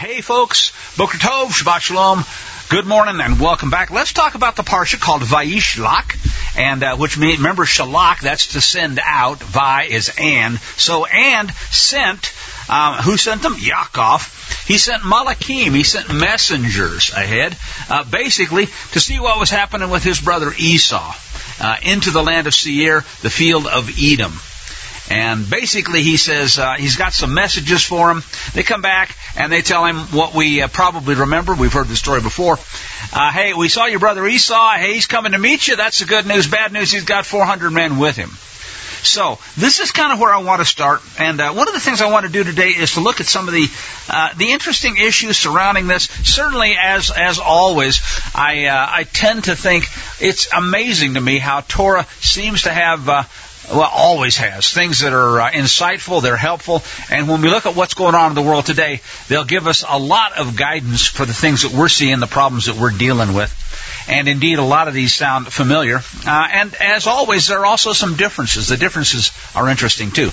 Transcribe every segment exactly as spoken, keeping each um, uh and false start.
Hey folks, Boker Tov, Shabbat Shalom, good morning and welcome back. Let's talk about the parsha called Vayishlach, and uh, which means, remember Shalach, that's to send out, Vi is and. So and sent, um, who sent them? Yaakov. He sent Malachim, he sent messengers ahead, uh, basically to see what was happening with his brother Esau, uh, into the land of Seir, the field of Edom. And basically he says uh, he's got some messages for him. They come back and they tell him what we uh, probably remember. We've heard the story before. Uh, hey, we saw your brother Esau. Hey, he's coming to meet you. That's the good news. Bad news, he's got four hundred men with him. So this is kind of where I want to start. And uh, one of the things I want to do today is to look at some of the uh, the interesting issues surrounding this. Certainly, as as always, I uh, I tend to think it's amazing to me how Torah seems to have Uh, Well, always has. Things that are uh, insightful, they're helpful. And when we look at what's going on in the world today, they'll give us a lot of guidance for the things that we're seeing, the problems that we're dealing with. And indeed, a lot of these sound familiar. Uh, and as always, there are also some differences. The differences are interesting, too.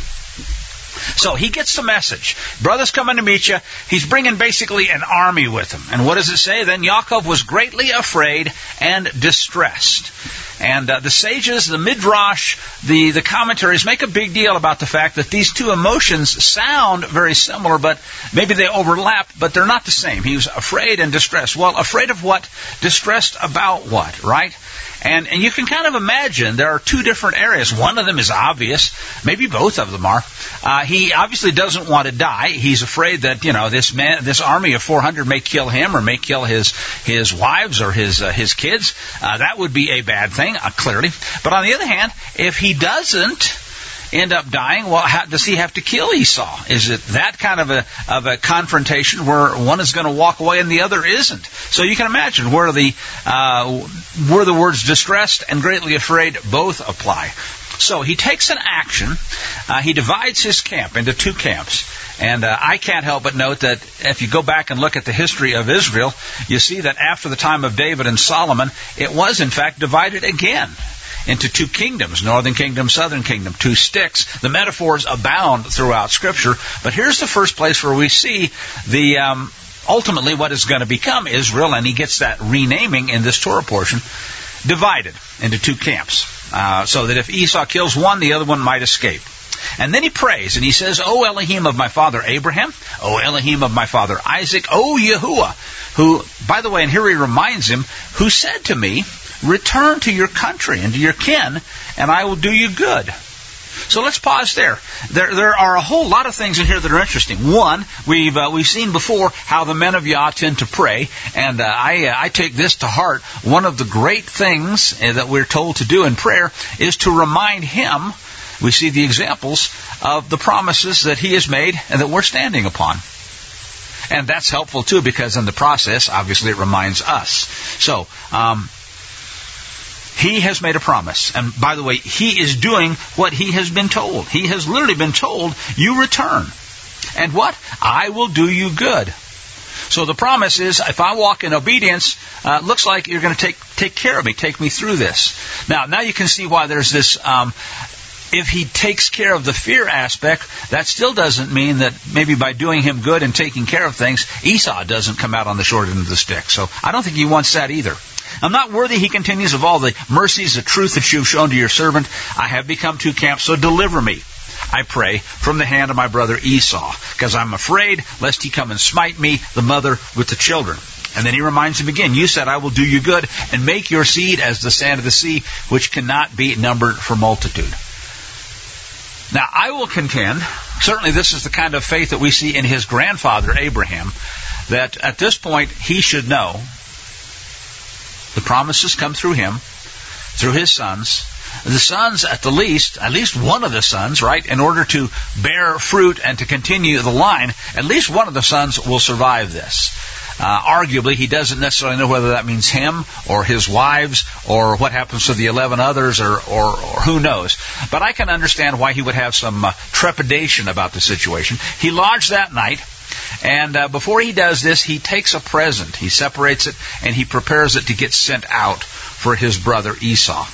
So he gets the message. Brother's coming to meet you. He's bringing basically an army with him. And what does it say? Then Yaakov was greatly afraid and distressed. And uh, the sages, the midrash, the, the commentaries make a big deal about the fact that these two emotions sound very similar, but maybe they overlap, but they're not the same. He was afraid and distressed. Well, afraid of what? Distressed about what, right? And and you can kind of imagine there are two different areas. One of them is obvious. Maybe both of them are. Uh, he obviously doesn't want to die. He's afraid that, you know, this man, this army of four hundred may kill him or may kill his his wives or his uh, his kids. Uh, that would be a bad thing, uh, clearly. But on the other hand, if he doesn't end up dying, well, how, does he have to kill Esau? Is it that kind of a of a confrontation where one is going to walk away and the other isn't? So you can imagine where the uh, where the words distressed and greatly afraid both apply. So he takes an action. Uh, he divides his camp into two camps. And uh, I can't help but note that if you go back and look at the history of Israel, you see that after the time of David and Solomon, it was in fact divided again into two kingdoms, northern kingdom, southern kingdom, two sticks. The metaphors abound throughout Scripture, but here's the first place where we see the um, ultimately what is going to become Israel, and he gets that renaming in this Torah portion, divided into two camps, uh, so that if Esau kills one, the other one might escape. And then he prays, and he says, O Elohim of my father Abraham, O Elohim of my father Isaac, O Yahuwah, who, by the way, and here he reminds him, who said to me, return to your country and to your kin, and I will do you good. So let's pause there. There, there are a whole lot of things in here that are interesting. One, we've uh, we've seen before how the men of Yah tend to pray, and uh, I uh, I take this to heart. One of the great things uh, that we're told to do in prayer is to remind Him. We see the examples of the promises that He has made and that we're standing upon. And that's helpful too, because in the process, obviously, it reminds us. So, um, He has made a promise. And by the way, He is doing what He has been told. He has literally been told, you return. And what? I will do you good. So the promise is, if I walk in obedience, uh, looks like you're going to take take care of me, take me through this. Now, now you can see why there's this... Um, If he takes care of the fear aspect, that still doesn't mean that maybe by doing him good and taking care of things, Esau doesn't come out on the short end of the stick. So I don't think he wants that either. I'm not worthy, he continues, of all the mercies, the truth that you've shown to your servant. I have become two camps, so deliver me, I pray, from the hand of my brother Esau, because I'm afraid lest he come and smite me, the mother, with the children. And then he reminds him again, you said, I will do you good and make your seed as the sand of the sea, which cannot be numbered for multitude. Now, I will contend, certainly this is the kind of faith that we see in his grandfather, Abraham, that at this point he should know the promises come through him, through his sons. The sons, at the least, at least one of the sons, right, in order to bear fruit and to continue the line, at least one of the sons will survive this. Uh, arguably, he doesn't necessarily know whether that means him or his wives or what happens to the eleven others or, or, or who knows. But I can understand why he would have some uh, trepidation about the situation. He lodged that night, and uh, before he does this, he takes a present. He separates it, and he prepares it to get sent out for his brother Esau.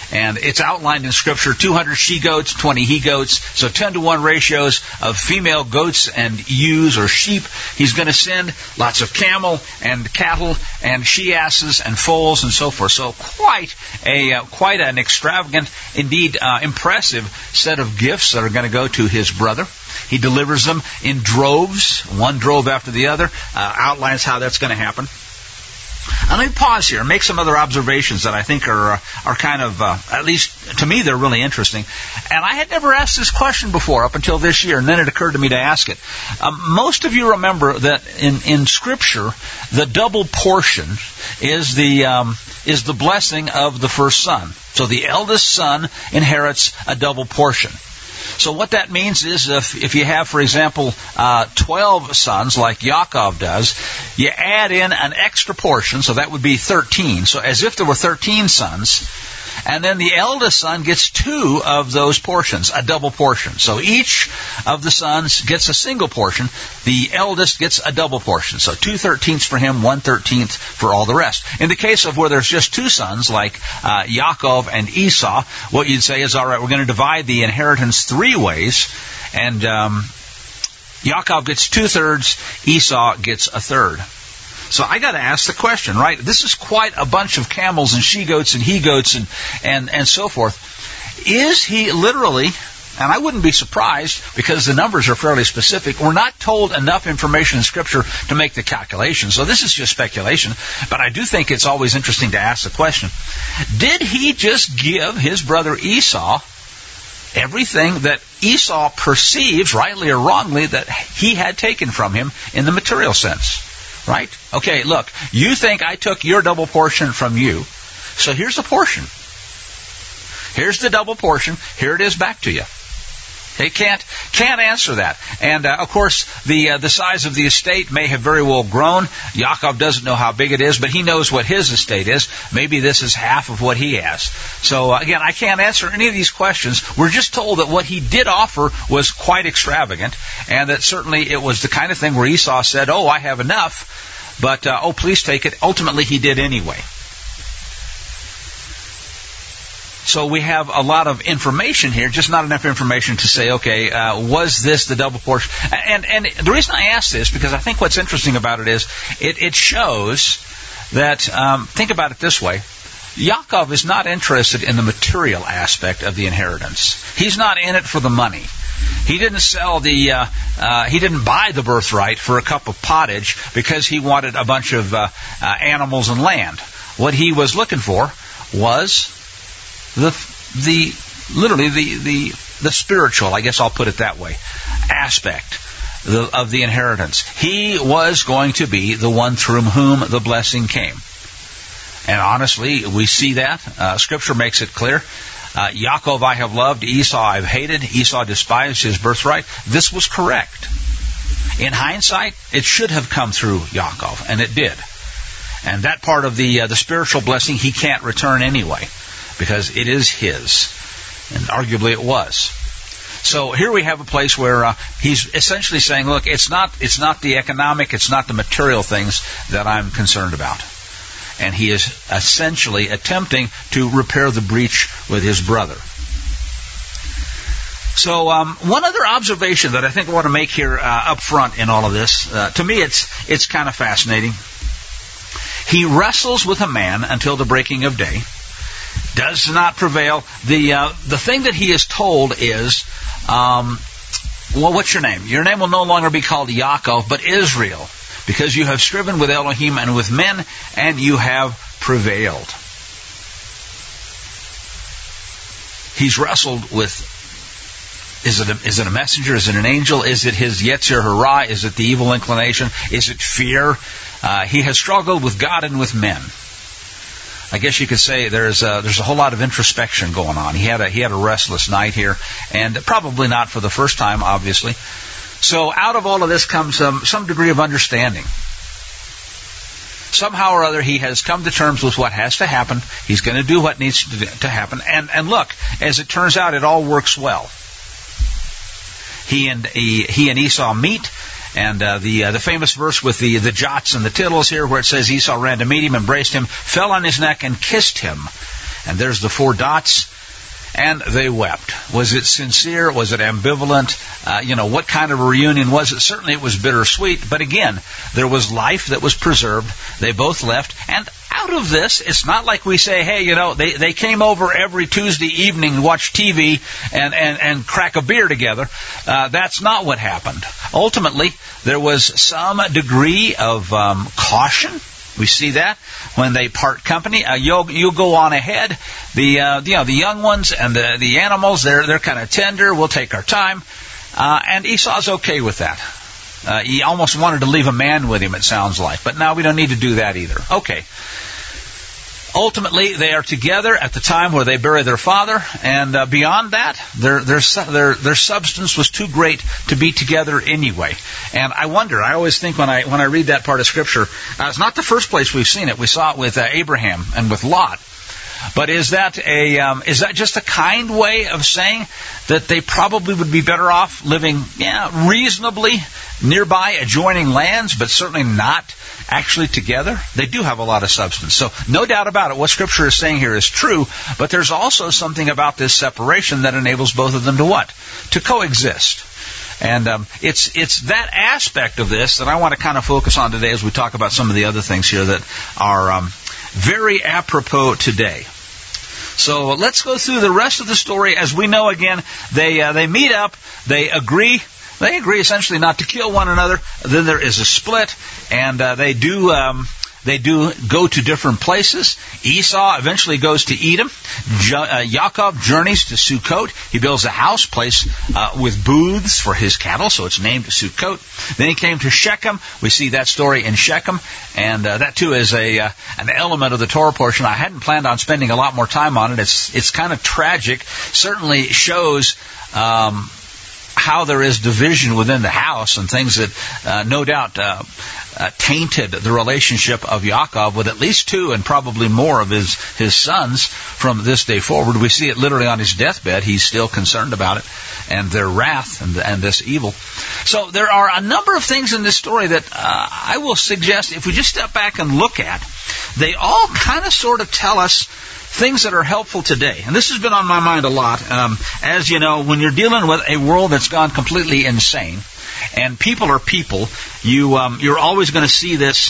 And it's outlined in Scripture, two hundred she-goats, twenty he-goats, so ten to one ratios of female goats and ewes or sheep. He's going to send lots of camel and cattle and she-asses and foals and so forth. So quite a uh, quite an extravagant, indeed uh, impressive set of gifts that are going to go to his brother. He delivers them in droves, one drove after the other, uh, outlines how that's going to happen. And let me pause here and make some other observations that I think are uh, are kind of, uh, at least to me, they're really interesting. And I had never asked this question before up until this year, and then it occurred to me to ask it. Um, most of you remember that in, in Scripture, the double portion is the um, is the blessing of the first son. So the eldest son inherits a double portion. So what that means is if, if you have, for example, uh, twelve sons, like Yaakov does, you add in an extra portion, so that would be thirteen. So as if there were thirteen sons, and then the eldest son gets two of those portions, a double portion. So each of the sons gets a single portion. The eldest gets a double portion. So two thirteenths for him, one thirteenth for all the rest. In the case of where there's just two sons, like uh, Yaakov and Esau, what you'd say is, all right, we're going to divide the inheritance three ways, and um, Yaakov gets two-thirds, Esau gets a third. So I got to ask the question, right? This is quite a bunch of camels and she-goats and he-goats and, and, and so forth. Is he literally, and I wouldn't be surprised because the numbers are fairly specific, we're not told enough information in Scripture to make the calculation. So this is just speculation, but I do think it's always interesting to ask the question. Did he just give his brother Esau everything that Esau perceives, rightly or wrongly, that he had taken from him in the material sense? Right? Okay, look, you think I took your double portion from you, so here's the portion. Here's the double portion. Here it is back to you. They can't can't answer that. And, uh, of course, the uh, the size of the estate may have very well grown. Yaakov doesn't know how big it is, but he knows what his estate is. Maybe this is half of what he has. So, uh, again, I can't answer any of these questions. We're just told that what he did offer was quite extravagant, and that certainly it was the kind of thing where Esau said, oh, I have enough, but, uh, oh, please take it. Ultimately, he did anyway. So we have a lot of information here, just not enough information to say, okay, uh, was this the double portion? And and the reason I ask this, because I think what's interesting about it is, it, it shows that, um, think about it this way, Yaakov is not interested in the material aspect of the inheritance. He's not in it for the money. He didn't sell the, uh, uh, he didn't buy the birthright for a cup of pottage because he wanted a bunch of uh, uh, animals and land. What he was looking for was the, the, literally the, the, the spiritual, I guess I'll put it that way, aspect the, of the inheritance. He was going to be the one through whom the blessing came. And honestly, we see that. Uh, Scripture makes it clear. Uh, Yaakov I have loved, Esau I have hated. Esau despised his birthright. This was correct. In hindsight, it should have come through Yaakov, and it did. And that part of the uh, the spiritual blessing he can't return anyway, because it is his. And arguably it was. So here we have a place where uh, he's essentially saying, look, it's not it's not the economic, it's not the material things that I'm concerned about. And he is essentially attempting to repair the breach with his brother. So um, one other observation that I think I want to make here uh, up front in all of this, uh, to me it's it's kind of fascinating. He wrestles with a man until the breaking of day, does not prevail. The uh, the thing that he is told is, um, well, what's your name? Your name will no longer be called Yaakov, but Israel, because you have striven with Elohim and with men, and you have prevailed. He's wrestled with, is it a, is it a messenger? Is it an angel? Is it his Yetzer Hara? Is it the evil inclination? Is it fear? Uh, he has struggled with God and with men. I guess you could say there's a, there's a whole lot of introspection going on. He had a he had a restless night here, and probably not for the first time, obviously. So out of all of this comes um, some degree of understanding. Somehow or other, he has come to terms with what has to happen. He's going to do what needs to, to happen. And, and look, as it turns out, it all works well. He and he, he and Esau meet, and uh, the uh, the famous verse with the the jots and the tittles here, where it says Esau ran to meet him, embraced him, fell on his neck, and kissed him. and there's the four dots. And they wept. Was it sincere? Was it ambivalent? Uh, you know, what kind of a reunion was it? Certainly it was bittersweet. But again, there was life that was preserved. They both left. And out of this, it's not like we say, hey, you know, they, they came over every Tuesday evening to watch T V and, and, and crack a beer together. Uh, that's not what happened. Ultimately, there was some degree of um, caution. We see that when they part company. Uh, you'll you'll go on ahead. The uh, you know the young ones and the the animals, they're they're kind of tender. We'll take our time. Uh, and Esau's okay with that. Uh, he almost wanted to leave a man with him, it sounds like. But now we don't need to do that either. Okay. Ultimately, they are together at the time where they bury their father, and uh, beyond that, their their their their substance was too great to be together anyway. And I wonder, I always think when I when I read that part of Scripture, uh, it's not the first place we've seen it. We saw it with uh, Abraham and with Lot. But is that a um, is that just a kind way of saying that they probably would be better off living, yeah, reasonably nearby adjoining lands, but certainly not actually together? They do have a lot of substance. So no doubt about it, what Scripture is saying here is true, but there's also something about this separation that enables both of them to what? To coexist. And um, it's it's that aspect of this that I want to kind of focus on today as we talk about some of the other things here that are um, very apropos today. So let's go through the rest of the story. As we know, again, they uh, they meet up, they agree, they agree essentially not to kill one another. Then there is a split, and uh, they do um, they do go to different places. Esau eventually goes to Edom. Jo- uh, Yaakov journeys to Sukkot. He builds a house, place uh, with booths for his cattle, so it's named Sukkot. Then he came to Shechem. We see that story in Shechem, and uh, that too is a uh, an element of the Torah portion. I hadn't planned on spending a lot more time on it. It's it's kind of tragic. Certainly shows Um, how there is division within the house and things that uh, no doubt uh, uh, tainted the relationship of Yaakov with at least two and probably more of his, his sons from this day forward. We see it literally on his deathbed. He's still concerned about it and their wrath and, and this evil. So there are a number of things in this story that uh, I will suggest if we just step back and look at, they all kind of sort of tell us things that are helpful today. And this has been on my mind a lot. Um, as you know, when you're dealing with a world that's gone completely insane, and people are people, you, um, you're always going to see this,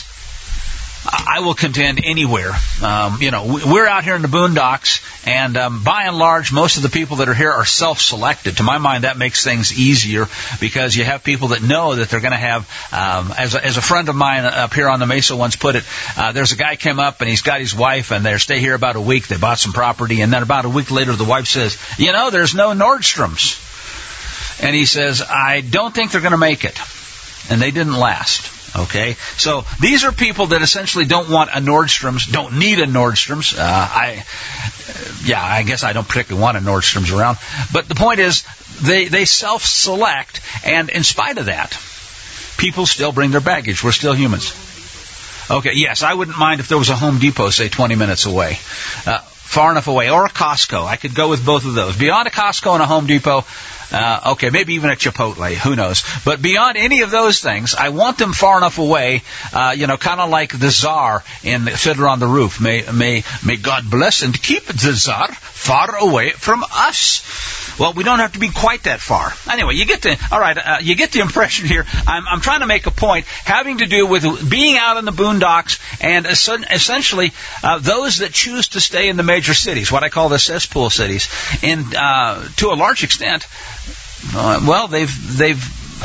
I will contend, anywhere. Um, you know, we're out here in the boondocks, and um, by and large, most of the people that are here are self-selected. To my mind, that makes things easier because you have people that know that they're going to have, um, as, a, as a friend of mine up here on the Mesa once put it, uh, there's a guy came up and he's got his wife, and they stay here about a week. They bought some property, and then about a week later, the wife says, you know, there's no Nordstroms. And he says, I don't think they're going to make it. And they didn't last. Okay, so these are people that essentially don't want a Nordstrom's, don't need a Nordstrom's. Uh, I, yeah, I guess I don't particularly want a Nordstrom's around. But the point is, they they self-select, and in spite of that, people still bring their baggage. We're still humans. Okay, yes, I wouldn't mind if there was a Home Depot, say, twenty minutes away, uh, far enough away, or a Costco. I could go with both of those. Beyond a Costco and a Home Depot. Uh, okay, maybe even a Chipotle, who knows. But beyond any of those things, I want them far enough away, uh, you know, kind of like the Tsar in Fiddler on the Roof. May, may, may God bless and keep the Tsar far away from us. Well, we don't have to be quite that far. Anyway, you get the, all right, uh, you get the impression here. I'm, I'm trying to make a point having to do with being out in the boondocks and essentially uh, those that choose to stay in the major cities, what I call the cesspool cities, and uh, to a large extent, Uh, well, they've they've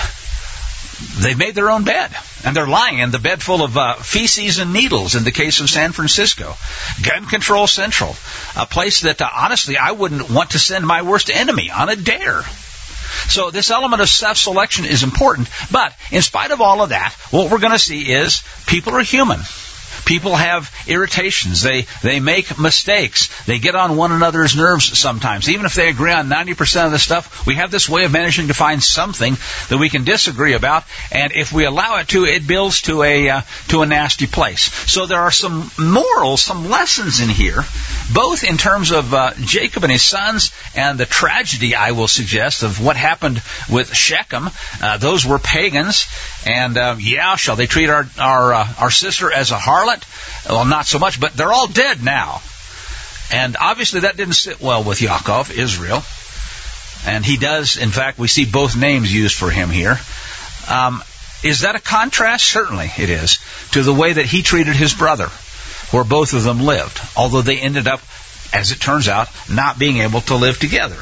they've made their own bed, and they're lying in the bed full of uh, feces and needles. In the case of San Francisco, Gun Control Central, a place that uh, honestly I wouldn't want to send my worst enemy on a dare. So this element of self-selection is important, but in spite of all of that, what we're going to see is people are human. People have irritations. They they make mistakes. They get on one another's nerves sometimes. Even if they agree on ninety percent of the stuff, we have this way of managing to find something that we can disagree about. And if we allow it to, it builds to a uh, to a nasty place. So there are some morals, some lessons in here, both in terms of uh, Jacob and his sons and the tragedy, I will suggest, of what happened with Shechem. Uh, those were pagans. And, uh, yeah, shall they treat our our, uh, our sister as a harlot? Well, not so much, but they're all dead now. And obviously that didn't sit well with Yaakov, Israel. And he does, in fact, we see both names used for him here. Um, is that a contrast? Certainly it is, to the way that he treated his brother, where both of them lived, although they ended up, as it turns out, not being able to live together.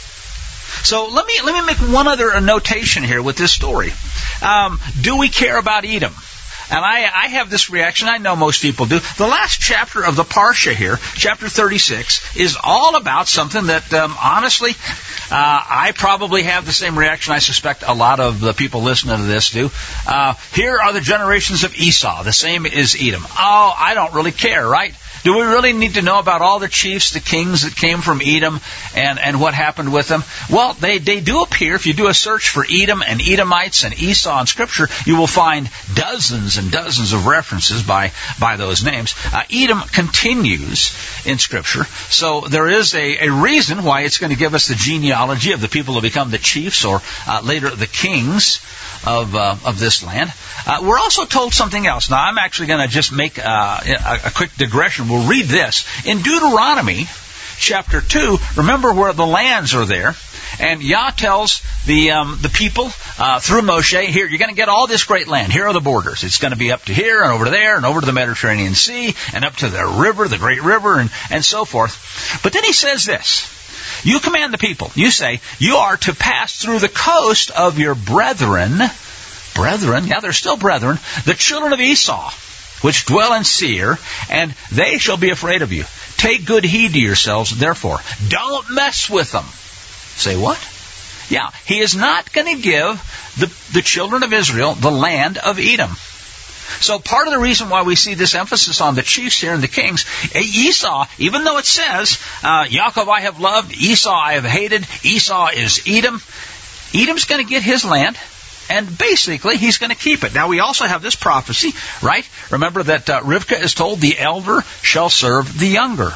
So let me let me make one other notation here with this story. Um, do we care about Edom? And I, I have this reaction. I know most people do. The last chapter of the Parsha here, chapter thirty-six, is all about something that, um, honestly, uh, I probably have the same reaction. I suspect a lot of the people listening to this do. Uh, here are the generations of Esau, the same as Edom. Oh, I don't really care, right? Do we really need to know about all the chiefs, the kings that came from Edom and, and what happened with them? Well, they, they do appear. If you do a search for Edom and Edomites and Esau in Scripture, you will find dozens and dozens of references by, by those names. Uh, Edom continues in Scripture, so there is a, a reason why it's going to give us the genealogy of the people who become the chiefs or uh, later the kings of uh, of this land. Uh, we're also told something else. Now, I'm actually going to just make uh, a, a quick digression. We'll read this. In Deuteronomy chapter two, remember where the lands are there, and Yah tells the um, the people uh, through Moshe, here, you're going to get all this great land. Here are the borders. It's going to be up to here and over to there and over to the Mediterranean Sea and up to the river, the great river, and, and so forth. But then he says this. You command the people. You say, you are to pass through the coast of your brethren, brethren, yeah, they're still brethren, the children of Esau, which dwell in Seir, and they shall be afraid of you. Take good heed to yourselves, therefore. Don't mess with them. Say what? Yeah, he is not going to give the, the children of Israel the land of Edom. So part of the reason why we see this emphasis on the chiefs here and the kings, Esau, even though it says, uh, Yaakov I have loved, Esau I have hated, Esau is Edom, Edom's going to get his land, and basically he's going to keep it. Now we also have this prophecy, right? Remember that uh, Rivkah is told, the elder shall serve the younger.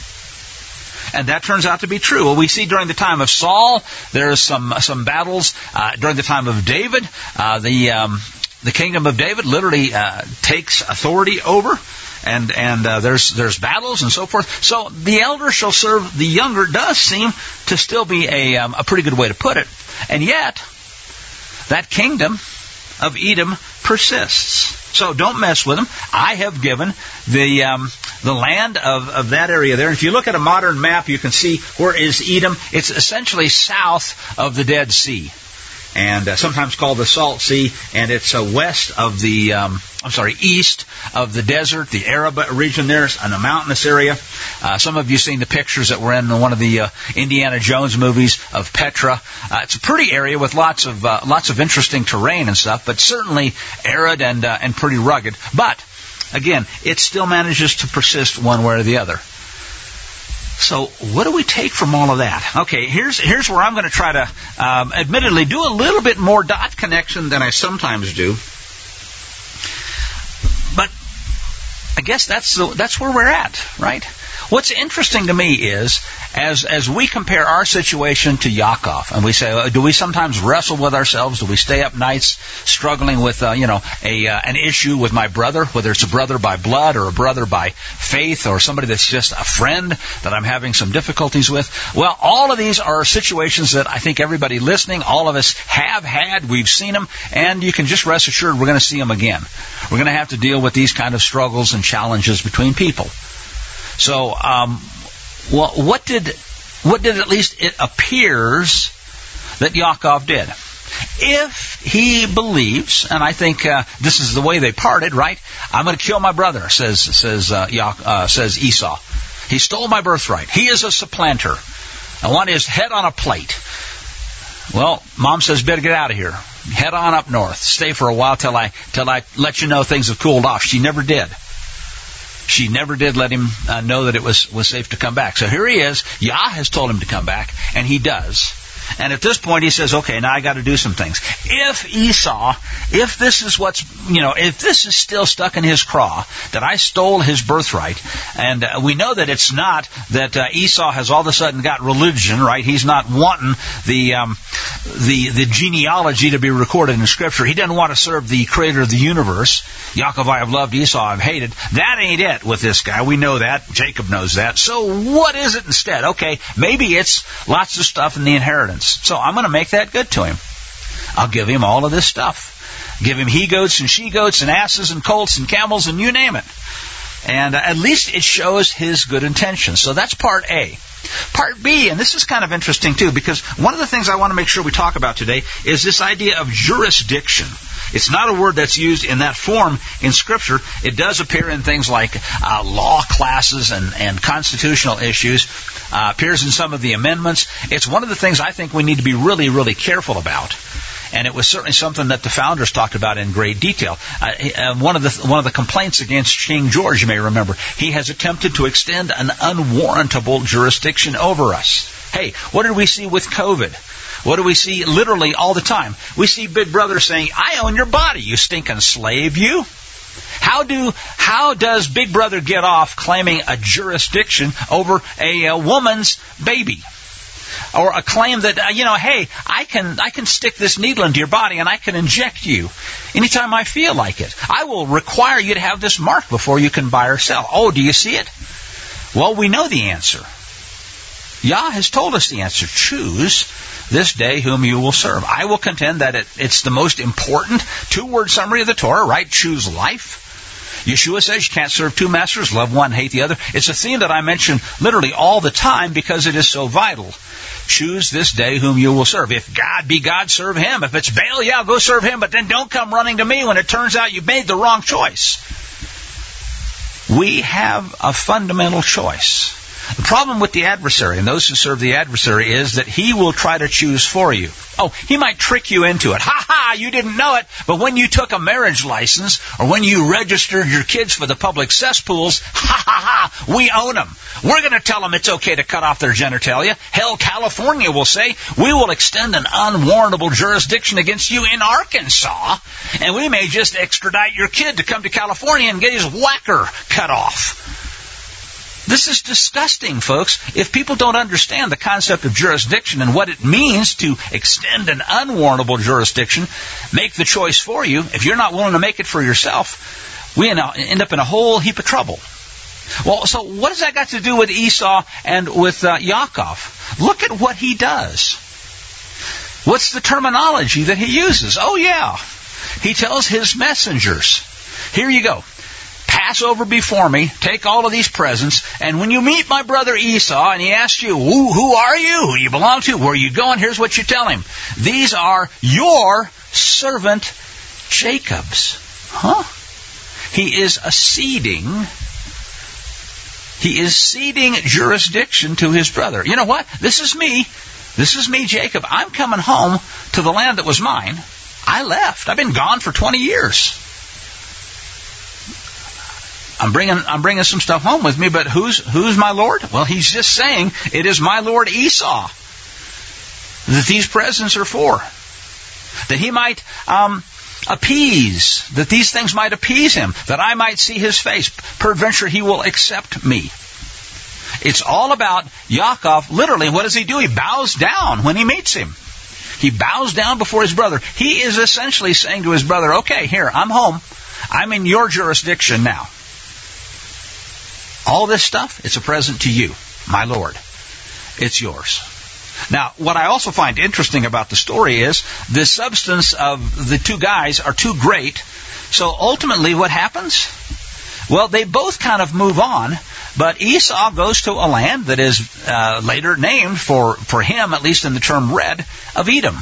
And that turns out to be true. Well, we see during the time of Saul, there's some some battles. Uh, during the time of David, uh, the... Um, The kingdom of David literally uh, takes authority over, and and uh, there's there's battles and so forth. So the elder shall serve the younger does seem to still be a um, a pretty good way to put it, and yet that kingdom of Edom persists. So don't mess with them. I have given the um, the land of, of that area there. And if you look at a modern map, you can see where is Edom. It's essentially south of the Dead Sea. And uh, sometimes called the Salt Sea, and it's uh, west of the, um, I'm sorry, east of the desert, the Arab region there, in a mountainous area. Uh, some of you seen the pictures that were in one of the uh, Indiana Jones movies of Petra. Uh, it's a pretty area with lots of uh, lots of interesting terrain and stuff, but certainly arid and uh, and pretty rugged. But again, it still manages to persist one way or the other. So what do we take from all of that? Okay, here's here's where I'm going to try to, um, admittedly, do a little bit more dot connection than I sometimes do. But I guess that's the, that's where we're at, right? What's interesting to me is, as as we compare our situation to Yaakov, and we say, uh, do we sometimes wrestle with ourselves? Do we stay up nights struggling with, uh, you know, a uh, an issue with my brother, whether it's a brother by blood or a brother by faith or somebody that's just a friend that I'm having some difficulties with? Well, all of these are situations that I think everybody listening, all of us have had, we've seen them, and you can just rest assured we're going to see them again. We're going to have to deal with these kind of struggles and challenges between people. So, um, well, what did, what did at least it appears that Yaakov did? If he believes, and I think uh, this is the way they parted, right? I'm going to kill my brother, says says uh, Ya- uh, says Esau. He stole my birthright. He is a supplanter. I want his head on a plate. Well, Mom says, better get out of here. Head on up north. Stay for a while till I till I let you know things have cooled off. She never did. She never did let him uh, know that it was, was safe to come back. So here he is. Yah has told him to come back, and he does. And at this point he says, okay, now I got to do some things. If Esau, if this is what's, you know, if this is still stuck in his craw, that I stole his birthright, and uh, we know that it's not that uh, Esau has all of a sudden got religion, right? He's not wanting the, um, the, the genealogy to be recorded in Scripture. He doesn't want to serve the creator of the universe. Yaakov I have loved, Esau I've hated. That ain't it with this guy. We know that. Jacob knows that. So what is it instead? Okay, maybe it's lots of stuff in the inheritance. So I'm going to make that good to him. I'll give him all of this stuff. Give him he-goats and she-goats and asses and colts and camels and you name it. And uh, at least it shows his good intentions. So that's part A. Part B, and this is kind of interesting too, because one of the things I want to make sure we talk about today is this idea of jurisdiction. It's not a word that's used in that form in Scripture. It does appear in things like uh, law classes and, and constitutional issues. Uh, appears in some of the amendments. It's one of the things I think we need to be really, really careful about. And it was certainly something that the founders talked about in great detail. Uh, uh, one of the one of the complaints against King George, you may remember, he has attempted to extend an unwarrantable jurisdiction over us. Hey, what did we see with COVID? What do we see literally all the time? We see Big Brother saying, I own your body, you stinking slave, you. How do how does Big Brother get off claiming a jurisdiction over a, a woman's baby? Or a claim that, uh, you know, hey, I can I can stick this needle into your body and I can inject you anytime I feel like it. I will require you to have this mark before you can buy or sell. Oh, do you see it? Well, we know the answer. Yah has told us the answer. Choose this day whom you will serve. I will contend that it, it's the most important two-word summary of the Torah, right? Choose life. Yeshua says you can't serve two masters, love one, hate the other. It's a theme that I mention literally all the time because it is so vital. Choose this day whom you will serve. If God be God, serve Him. If it's Baal, yeah, go serve Him, but then don't come running to me when it turns out you made the wrong choice. We have a fundamental choice. The problem with the adversary and those who serve the adversary is that he will try to choose for you. Oh, he might trick you into it. Ha ha, you didn't know it. But when you took a marriage license or when you registered your kids for the public cesspools, ha ha ha, we own them. We're going to tell them it's okay to cut off their genitalia. Hell, California will say, we will extend an unwarrantable jurisdiction against you in Arkansas, and we may just extradite your kid to come to California and get his whacker cut off. This is disgusting, folks. If people don't understand the concept of jurisdiction and what it means to extend an unwarrantable jurisdiction, make the choice for you, if you're not willing to make it for yourself, we end up in a whole heap of trouble. Well, so what has that got to do with Esau and with uh, Yaakov? Look at what he does. What's the terminology that he uses? Oh, yeah. He tells his messengers, here you go. Pass over before me, take all of these presents, and when you meet my brother Esau and he asks you, who, who are you? Who do you belong to? Where are you going? Here's what you tell him. These are your servant Jacob's. Huh? He is acceding. He is ceding jurisdiction to his brother. You know what? This is me. This is me, Jacob. I'm coming home to the land that was mine. I left. I've been gone for twenty years. I'm bringing I'm bringing some stuff home with me, but who's who's my Lord? Well, he's just saying it is my Lord Esau that these presents are for, that he might um, appease, that these things might appease him, that I might see his face. Peradventure, he will accept me. It's all about Yaakov. Literally, what does he do? He bows down when he meets him. He bows down before his brother. He is essentially saying to his brother, okay, here, I'm home. I'm in your jurisdiction now. All this stuff, it's a present to you, my Lord. It's yours. Now, what I also find interesting about the story is the substance of the two guys are too great. So ultimately what happens? Well, they both kind of move on, but Esau goes to a land that is uh, later named for, for him, at least in the term read, of Edom.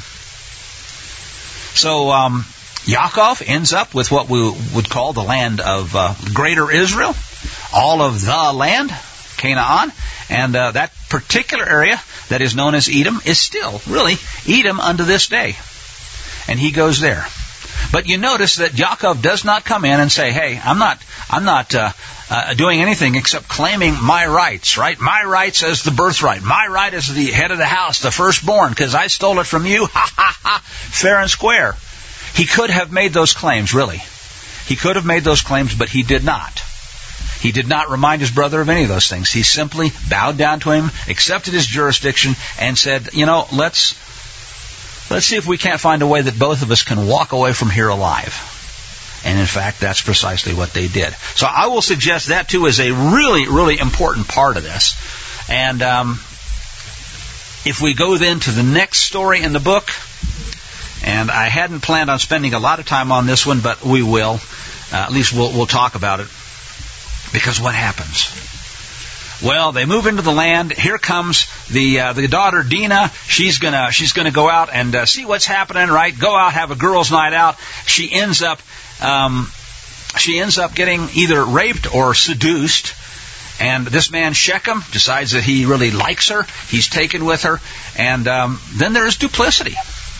So um, Yaakov ends up with what we would call the land of uh, Greater Israel. All of the land, Canaan, and uh, that particular area that is known as Edom is still, really, Edom unto this day. And he goes there. But you notice that Yaakov does not come in and say, hey, I'm not I'm not uh, uh, doing anything except claiming my rights, right? My rights as the birthright. My right as the head of the house, the firstborn, because I stole it from you. Ha, ha, ha. Fair and square. He could have made those claims, really. He could have made those claims, but he did not. He did not remind his brother of any of those things. He simply bowed down to him, accepted his jurisdiction, and said, you know, let's let's see if we can't find a way that both of us can walk away from here alive. And in fact, that's precisely what they did. So I will suggest that too is a really, really important part of this. And um, if we go then to the next story in the book, and I hadn't planned on spending a lot of time on this one, but we will. Uh, at least we'll, we'll talk about it. Because what happens? Well, they move into the land. Here comes the uh, the daughter Dinah. She's gonna she's gonna go out and uh, see what's happening. Right? Go out, have a girls' night out. She ends up um, she ends up getting either raped or seduced. And this man Shechem decides that he really likes her. He's taken with her, and um, then there is duplicity.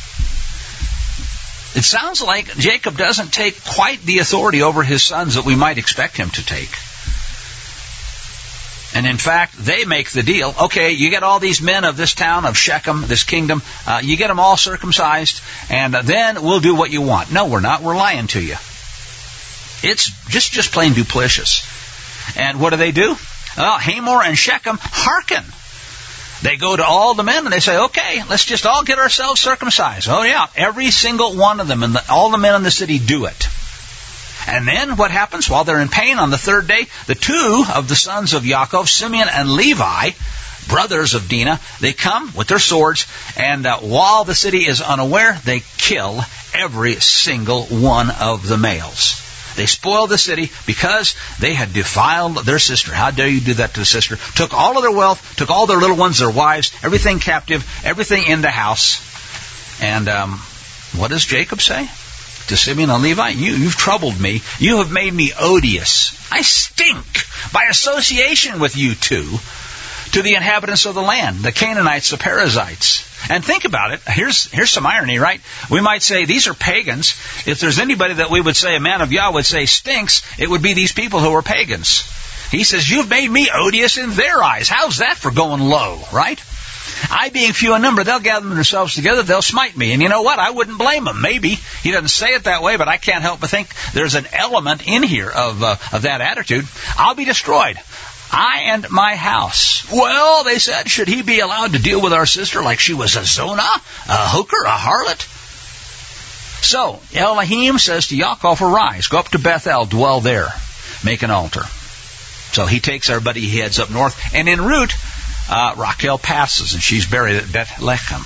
It sounds like Jacob doesn't take quite the authority over his sons that we might expect him to take. And in fact, they make the deal. Okay, you get all these men of this town, of Shechem, this kingdom, uh, you get them all circumcised, and uh, then we'll do what you want. No, we're not. We're lying to you. It's just, just plain duplicitous. And what do they do? Well, Hamor and Shechem hearken. They go to all the men and they say, okay, let's just all get ourselves circumcised. Oh yeah, every single one of them, and the, all the men in the city do it. And then what happens? While they're in pain on the third day, the two of the sons of Yaakov, Simeon and Levi, brothers of Dinah, they come with their swords, and uh, while the city is unaware, they kill every single one of the males. They spoiled the city because they had defiled their sister. How dare you do that to the sister? Took all of their wealth, took all their little ones, their wives, everything captive, everything in the house. And um, what does Jacob say to Simeon and Levi? You, you've troubled me. You have made me odious. I stink by association with you two to the inhabitants of the land, the Canaanites, the Perizzites. And think about it. Here's here's some irony, right? We might say these are pagans. If there's anybody that we would say, a man of Yah would say stinks, it would be these people who are pagans. He says, you've made me odious in their eyes. How's that for going low, right? I being few in number, they'll gather themselves together, they'll smite me. And you know what? I wouldn't blame them. Maybe. He doesn't say it that way, but I can't help but think there's an element in here of, uh, of that attitude. I'll be destroyed. I and my house. Well, they said, should he be allowed to deal with our sister like she was a Zonah, a hooker, a harlot? So, Elohim says to Yaakov, arise, go up to Bethel, dwell there, make an altar. So he takes everybody, he heads up north, and en route, uh, Rachel passes, and she's buried at Bethlehem.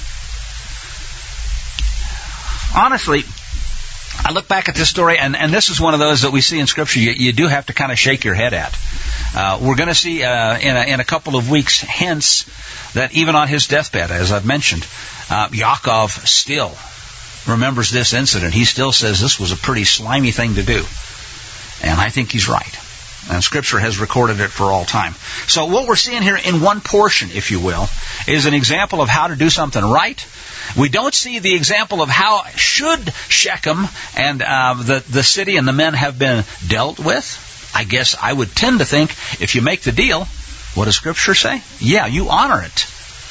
Honestly, I look back at this story, and, and this is one of those that we see in Scripture you, you do have to kind of shake your head at. Uh, we're going to see uh, in, a, in a couple of weeks hence that even on his deathbed, as I've mentioned, uh, Yaakov still remembers this incident. He still says this was a pretty slimy thing to do. And I think he's right. And Scripture has recorded it for all time. So what we're seeing here in one portion, if you will, is an example of how to do something right. We don't see the example of how should Shechem and uh, the, the city and the men have been dealt with. I guess I would tend to think if you make the deal, what does Scripture say? Yeah, you honor it.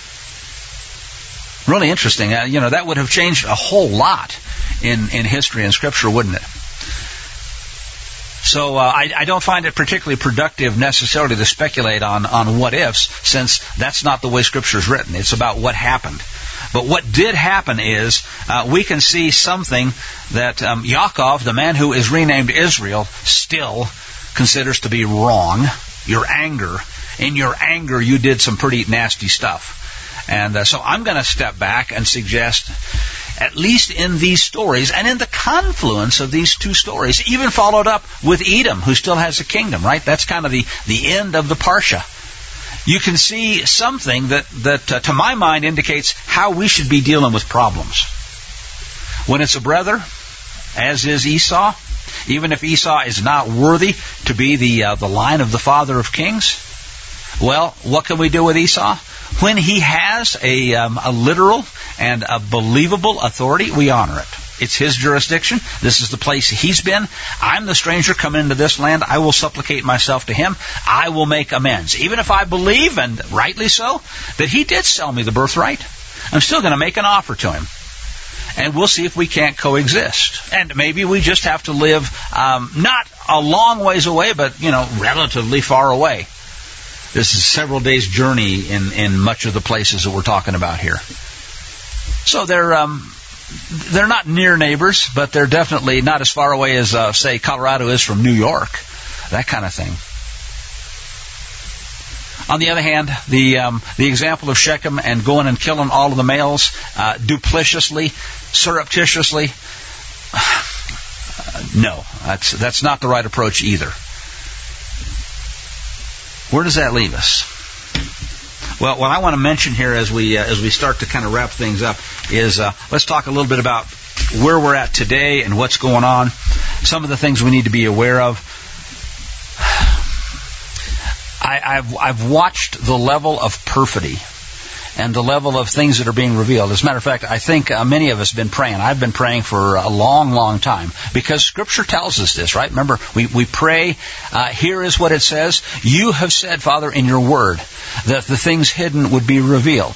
Really interesting. Uh, you know, that would have changed a whole lot in, in history and Scripture, wouldn't it? So uh, I, I don't find it particularly productive necessarily to speculate on, on what-ifs, since that's not the way Scripture is written. It's about what happened. But what did happen is uh, we can see something that um, Yaakov, the man who is renamed Israel, still considers to be wrong. Your anger. In your anger, you did some pretty nasty stuff. And uh, so I'm going to step back and suggest, at least in these stories, and in the confluence of these two stories, even followed up with Edom, who still has a kingdom, right? That's kind of the, the end of the Parsha. You can see something that, that uh, to my mind, indicates how we should be dealing with problems. When it's a brother, as is Esau, even if Esau is not worthy to be the uh, the line of the father of kings, well, what can we do with Esau? When he has a, um, a literal and a believable authority, we honor it. It's his jurisdiction. This is the place he's been. I'm the stranger coming into this land. I will supplicate myself to him. I will make amends. Even if I believe, and rightly so, that he did sell me the birthright, I'm still going to make an offer to him. And we'll see if we can't coexist. And maybe we just have to live um, not a long ways away, but, you know, relatively far away. This is several days' journey in, in much of the places that we're talking about here. So they're um, they're not near neighbors, but they're definitely not as far away as, uh, say, Colorado is from New York. That kind of thing. On the other hand, the um, the example of Shechem and going and killing all of the males uh, duplicitously, surreptitiously, uh, no, that's that's not the right approach either. Where does that leave us? Well, what I want to mention here as we uh, as we start to kind of wrap things up is uh, let's talk a little bit about where we're at today and what's going on. Some of the things we need to be aware of. I, I've, I've watched the level of perfidy and the level of things that are being revealed. As a matter of fact, I think uh, many of us have been praying. I've been praying for a long, long time because Scripture tells us this, right? Remember, we, we pray, uh, here is what it says. You have said, Father, in your word that the things hidden would be revealed.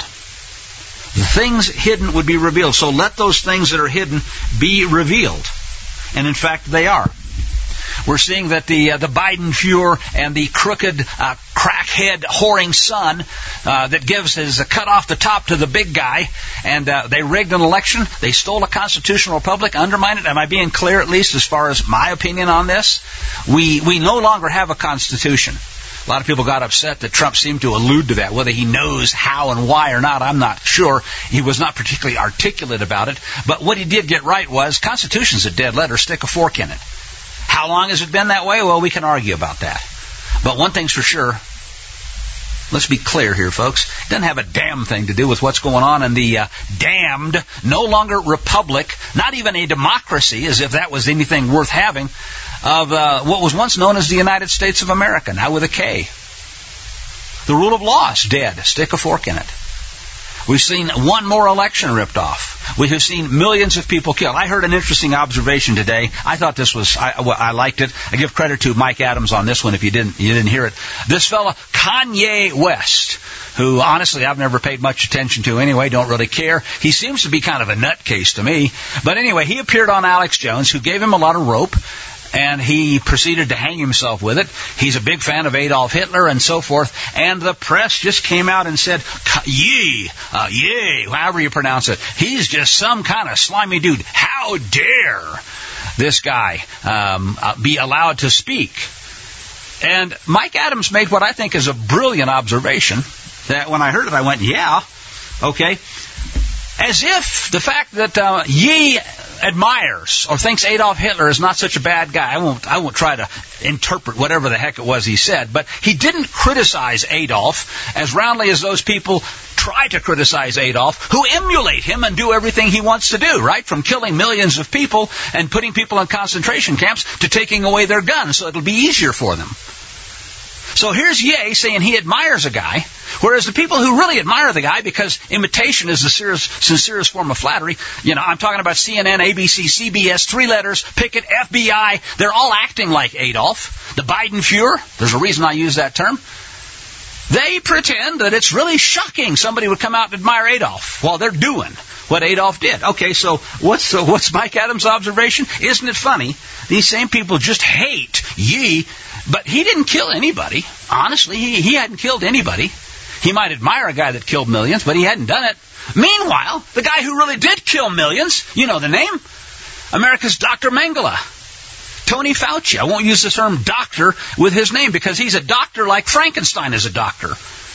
The things hidden would be revealed. So let those things that are hidden be revealed. And in fact, they are. We're seeing that the uh, the Biden Fuhrer and the crooked, uh, crackhead, whoring son uh, that gives his uh, cut off the top to the big guy, and uh, they rigged an election, they stole a constitutional republic, undermined it. Am I being clear, at least, as far as my opinion on this? We we no longer have a constitution. A lot of people got upset that Trump seemed to allude to that. Whether he knows how and why or not, I'm not sure. He was not particularly articulate about it. But what he did get right was, Constitution's a dead letter, stick a fork in it. How long has it been that way? Well, we can argue about that. But one thing's for sure, let's be clear here, folks. It doesn't have a damn thing to do with what's going on in the uh, damned, no longer republic, not even a democracy, as if that was anything worth having, of uh, what was once known as the United States of America, now with a K. The rule of law is dead. Stick a fork in it. We've seen one more election ripped off. We have seen millions of people killed. I heard an interesting observation today. I thought this was, I, well, I liked it. I give credit to Mike Adams on this one if you didn't, you didn't hear it. This fella, Kanye West, who honestly I've never paid much attention to anyway, don't really care. He seems to be kind of a nutcase to me. But anyway, he appeared on Alex Jones, who gave him a lot of rope. And he proceeded to hang himself with it. He's a big fan of Adolf Hitler and so forth. And the press just came out and said, yee, uh, yay, however you pronounce it. He's just some kind of slimy dude. How dare this guy um, uh, be allowed to speak? And Mike Adams made what I think is a brilliant observation. That when I heard it, I went, yeah, okay. As if the fact that uh, Ye admires or thinks Adolf Hitler is not such a bad guy. I won't I won't try to interpret whatever the heck it was he said, but he didn't criticize Adolf as roundly as those people try to criticize Adolf, who emulate him and do everything he wants to do, right? From killing millions of people and putting people in concentration camps to taking away their guns so it'll be easier for them. So here's Ye saying he admires a guy, whereas the people who really admire the guy, because imitation is the sincerest, sincerest form of flattery, you know, I'm talking about C N N, A B C, C B S, three letters, Picket, F B I, they're all acting like Adolf. The Biden Fuhrer, there's a reason I use that term. They pretend that it's really shocking somebody would come out and admire Adolf while they're doing what Adolf did. Okay, so what's so what's Mike Adams' observation? Isn't it funny? These same people just hate Ye, but he didn't kill anybody. Honestly, he, he hadn't killed anybody. He might admire a guy that killed millions, but he hadn't done it. Meanwhile, the guy who really did kill millions, you know the name? America's Doctor Mengele. Tony Fauci. I won't use the term doctor with his name because he's a doctor like Frankenstein is a doctor.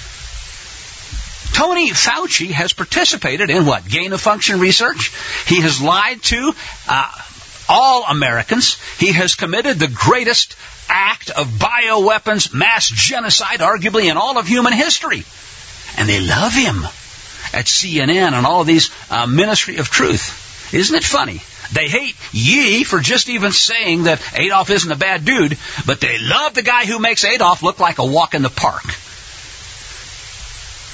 Tony Fauci has participated in what? Gain-of-function research. He has lied to uh, all Americans. He has committed the greatest act of bioweapons mass genocide, arguably in all of human history. And they love him at C N N and all of these uh, Ministry of Truth. Isn't it funny? They hate Ye for just even saying that Adolf isn't a bad dude, but they love the guy who makes Adolf look like a walk in the park.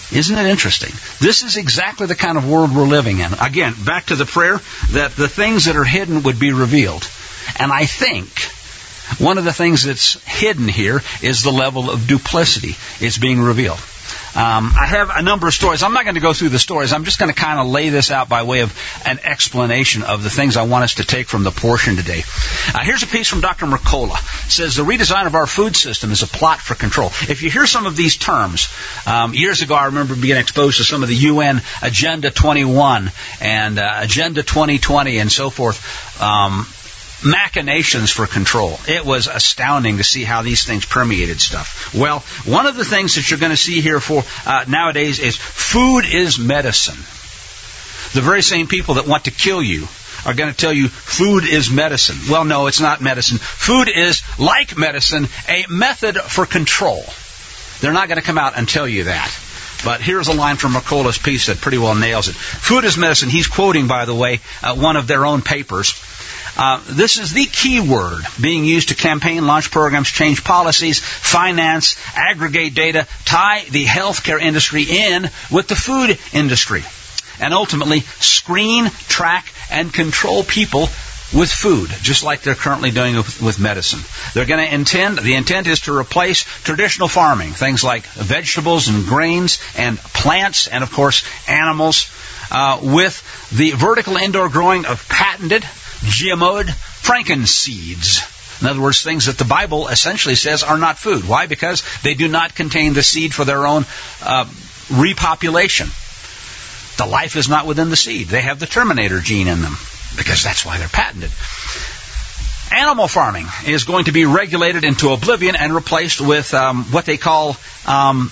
Isn't it interesting? This is exactly the kind of world we're living in. Again, back to the prayer that the things that are hidden would be revealed. And I think one of the things that's hidden here is the level of duplicity. It's being revealed. Um, I have a number of stories. I'm not going to go through the stories. I'm just going to kind of lay this out by way of an explanation of the things I want us to take from the portion today. Uh, here's a piece from Doctor Mercola. It says, the redesign of our food system is a plot for control. If you hear some of these terms, um, years ago I remember being exposed to some of the U N Agenda twenty-one and uh, Agenda twenty twenty and so forth. Um, machinations for control. It was astounding to see how these things permeated stuff. Well, one of the things that you're going to see here for uh, nowadays is food is medicine. The very same people that want to kill you are going to tell you food is medicine. Well, no, it's not medicine. Food is, like medicine, a method for control. They're not going to come out and tell you that. But here's a line from Mercola's piece that pretty well nails it. Food is medicine. He's quoting, by the way, uh, one of their own papers. Uh, this is the key word being used to campaign, launch programs, change policies, finance, aggregate data, tie the healthcare industry in with the food industry, and ultimately screen, track, and control people with food, just like they're currently doing with, with medicine. They're going to intend, the intent is to replace traditional farming, things like vegetables and grains and plants and, of course, animals, uh, with the vertical indoor growing of patented G M O'd frankenseeds. In other words, things that the Bible essentially says are not food. Why? Because they do not contain the seed for their own uh, repopulation. The life is not within the seed. They have the Terminator gene in them, because that's why they're patented. Animal farming is going to be regulated into oblivion and replaced with um, what they call um,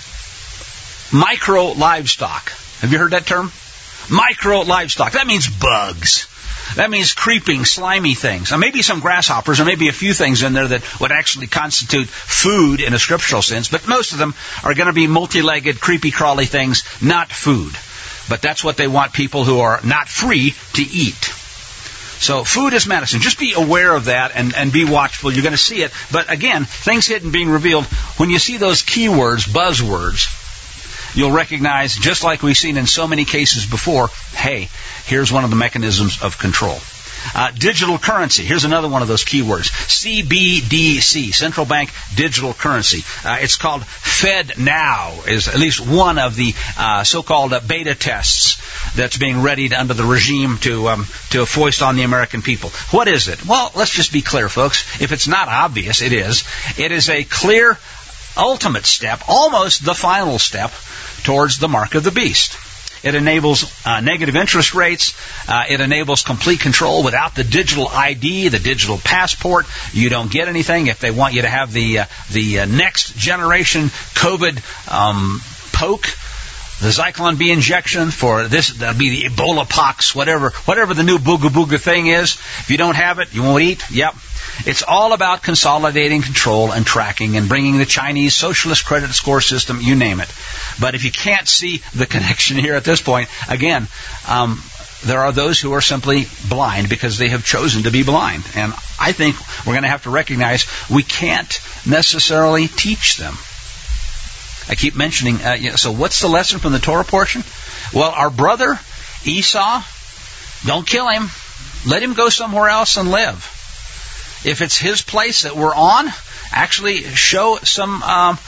micro livestock. Have you heard that term? Micro livestock. That means bugs. That means creeping, slimy things. Now, maybe some grasshoppers, or maybe a few things in there that would actually constitute food in a scriptural sense, but most of them are going to be multi-legged, creepy, crawly things, not food. But that's what they want people who are not free to eat. So food is medicine. Just be aware of that and, and be watchful. You're going to see it. But again, things hidden being revealed. When you see those keywords, buzzwords, you'll recognize, just like we've seen in so many cases before, hey, here's one of the mechanisms of control. Uh, digital currency. Here's another one of those keywords. C B D C, Central Bank Digital Currency. Uh, it's called FedNow, is at least one of the uh, so-called uh, beta tests that's being readied under the regime to um, to foist on the American people. What is it? Well, let's just be clear, folks. If it's not obvious, it is. It is a clear, ultimate step, almost the final step, towards the mark of the beast. It enables uh, negative interest rates. Uh, it enables complete control without the digital I D, the digital passport. You don't get anything. If they want you to have the uh, the uh, next generation COVID um, poke, the Zyklon B injection for this, that'll be the Ebola pox, whatever, whatever the new booga booga thing is. If you don't have it, you won't eat. Yep. It's all about consolidating control and tracking and bringing the Chinese socialist credit score system, you name it. But if you can't see the connection here at this point, again, um, there are those who are simply blind because they have chosen to be blind. And I think we're going to have to recognize we can't necessarily teach them. I keep mentioning, uh, you know, so what's the lesson from the Torah portion? Well, our brother Esau, don't kill him. Let him go somewhere else and live. If it's his place that we're on, actually show some um,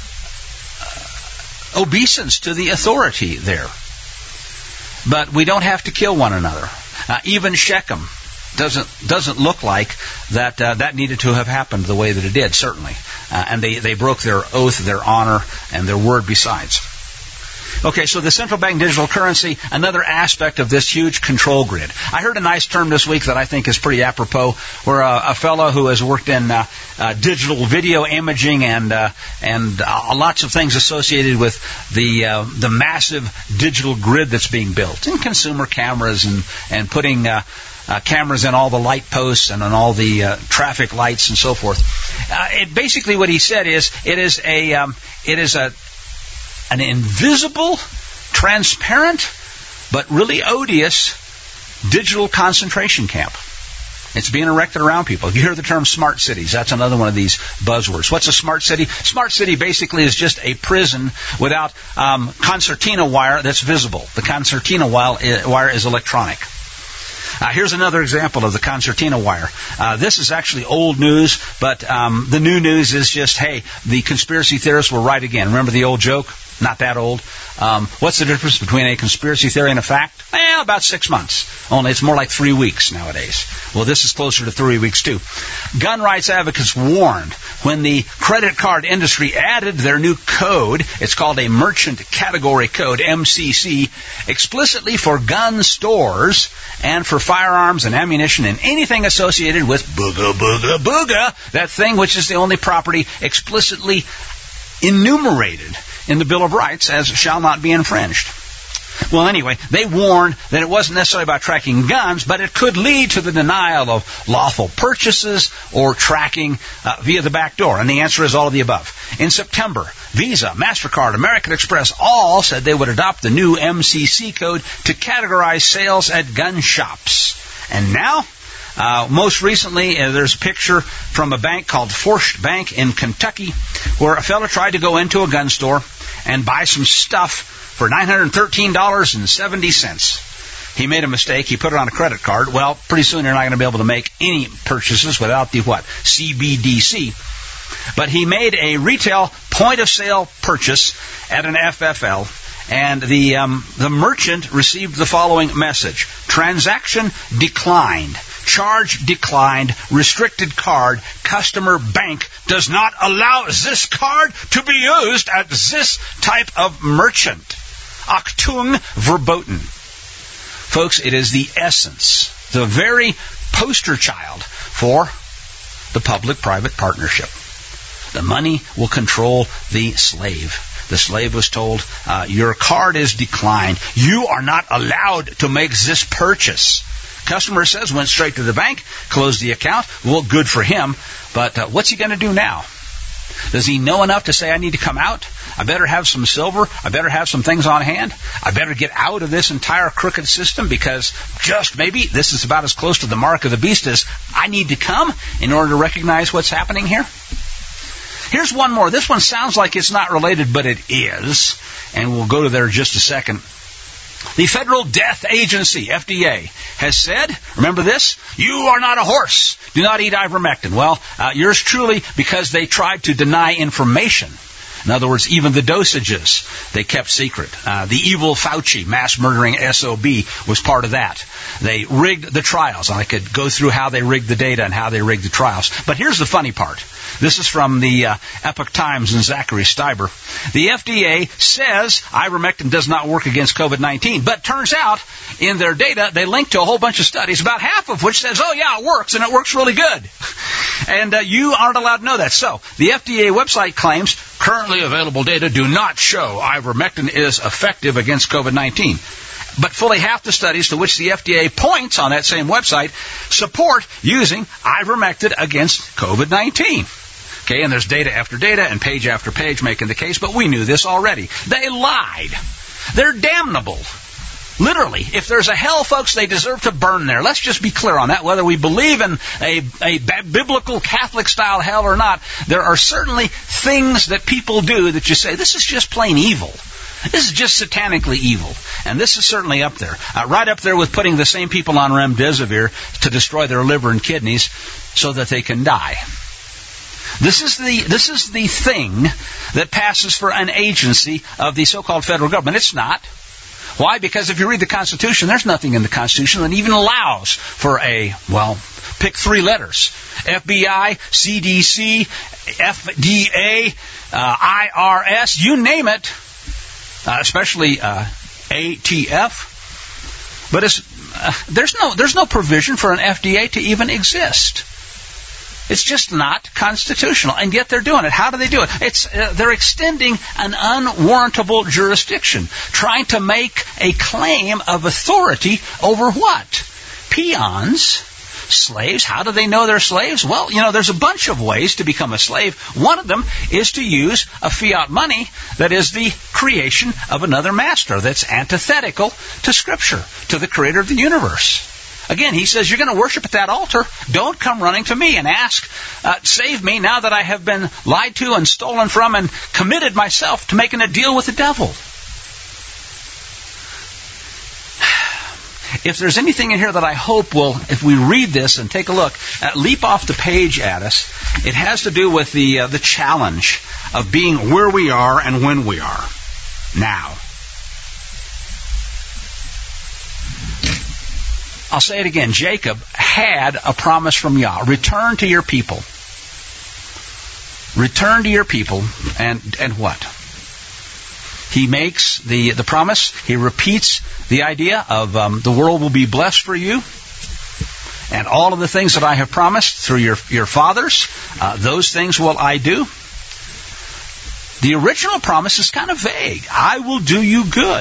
obeisance to the authority there. But we don't have to kill one another. Uh, even Shechem doesn't doesn't look like that uh, that needed to have happened the way that it did, certainly. Uh, and they, they broke their oath, their honor, and their word besides. Okay, so the central bank digital currency, another aspect of this huge control grid. I heard a nice term this week that I think is pretty apropos, where a, a fellow who has worked in uh, uh, digital video imaging and uh, and uh, lots of things associated with the uh, the massive digital grid that's being built, and consumer cameras and and putting uh, uh, cameras in all the light posts and on all the uh, traffic lights and so forth. Uh, it basically what he said is it is a um, it is a an invisible, transparent, but really odious digital concentration camp. It's being erected around people. If you hear the term smart cities, that's another one of these buzzwords. What's a smart city? Smart city basically is just a prison without um, concertina wire that's visible. The concertina wire is electronic. Uh, here's another example of the concertina wire. Uh, this is actually old news, but um, the new news is just, hey, the conspiracy theorists were right again. Remember the old joke? Not that old. Um, what's the difference between a conspiracy theory and a fact? Well, about six months. Only it's more like three weeks nowadays. Well, this is closer to three weeks, too. Gun rights advocates warned when the credit card industry added their new code, it's called a Merchant Category Code, M C C, explicitly for gun stores and for firearms and ammunition and anything associated with booga, booga, booga, that thing which is the only property explicitly enumerated in the Bill of Rights as shall not be infringed. Well, anyway, they warned that it wasn't necessarily about tracking guns, but it could lead to the denial of lawful purchases or tracking uh, via the back door. And the answer is all of the above. In September, Visa, MasterCard, American Express all said they would adopt the new M C C code to categorize sales at gun shops. And now, Uh, most recently, uh, there's a picture from a bank called Forst Bank in Kentucky where a fellow tried to go into a gun store and buy some stuff for nine hundred thirteen dollars and seventy cents. He made a mistake. He put it on a credit card. Well, pretty soon you're not going to be able to make any purchases without the, what, C B D C. But he made a retail point-of-sale purchase at an F F L, and the um, the merchant received the following message. Transaction declined. Charge declined. Restricted card. Customer bank does not allow this card to be used at this type of merchant. Achtung verboten. Folks, it is the essence, the very poster child for the public-private partnership. The money will control the slave. The slave was told, uh, your card is declined. You are not allowed to make this purchase. Customer says, went straight to the bank, closed the account. Well, good for him. But uh, what's he going to do now? Does he know enough to say, I need to come out? I better have some silver. I better have some things on hand. I better get out of this entire crooked system because just maybe this is about as close to the mark of the beast as I need to come in order to recognize what's happening here. Here's one more. This one sounds like it's not related, but it is. And we'll go to there in just a second. The Federal Death Agency, F D A, has said, remember this, you are not a horse. Do not eat ivermectin. Well, uh, yours truly, because they tried to deny information. In other words, even the dosages they kept secret. Uh, the evil Fauci, mass-murdering S O B, was part of that. They rigged the trials. I could go through how they rigged the data and how they rigged the trials. But here's the funny part. This is from the uh, Epoch Times and Zachary Steiber. The F D A says ivermectin does not work against covid nineteen, but turns out in their data they link to a whole bunch of studies, about half of which says, oh yeah, it works, and it works really good. And uh, you aren't allowed to know that. So the F D A website claims currently available data do not show ivermectin is effective against covid nineteen. But fully half the studies to which the F D A points on that same website support using ivermectin against covid nineteen. Okay, and there's data after data and page after page making the case, but we knew this already. They lied. They're damnable. Literally, if there's a hell, folks, they deserve to burn there. Let's just be clear on that. Whether we believe in a, a biblical Catholic-style hell or not, there are certainly things that people do that you say, this is just plain evil. This is just satanically evil. And this is certainly up there. Uh, right up there with putting the same people on remdesivir to destroy their liver and kidneys so that they can die. This is the this is the thing that passes for an agency of the so-called federal government. It's not. Why? Because if you read the Constitution, there's nothing in the Constitution that even allows for a, well, pick three letters. F B I, C D C, F D A, uh, I R S, you name it, uh, especially uh, A T F. But it's, uh, there's no there's no provision for an F D A to even exist. It's just not constitutional, and yet they're doing it. How do they do it? It's uh, they're extending an unwarrantable jurisdiction, trying to make a claim of authority over what? Peons, slaves. How do they know they're slaves? Well, you know, there's a bunch of ways to become a slave. One of them is to use a fiat money that is the creation of another master that's antithetical to Scripture, to the creator of the universe. Again, he says, you're going to worship at that altar. Don't come running to me and ask, uh, save me now that I have been lied to and stolen from and committed myself to making a deal with the devil. If there's anything in here that I hope will, if we read this and take a look, uh, leap off the page at us, it has to do with the uh, the challenge of being where we are and when we are now. I'll say it again. Jacob had a promise from Yah. Return to your people. Return to your people. And and what? He makes the, the promise. He repeats the idea of um, the world will be blessed for you. And all of the things that I have promised through your, your fathers, uh, those things will I do. The original promise is kind of vague. I will do you good.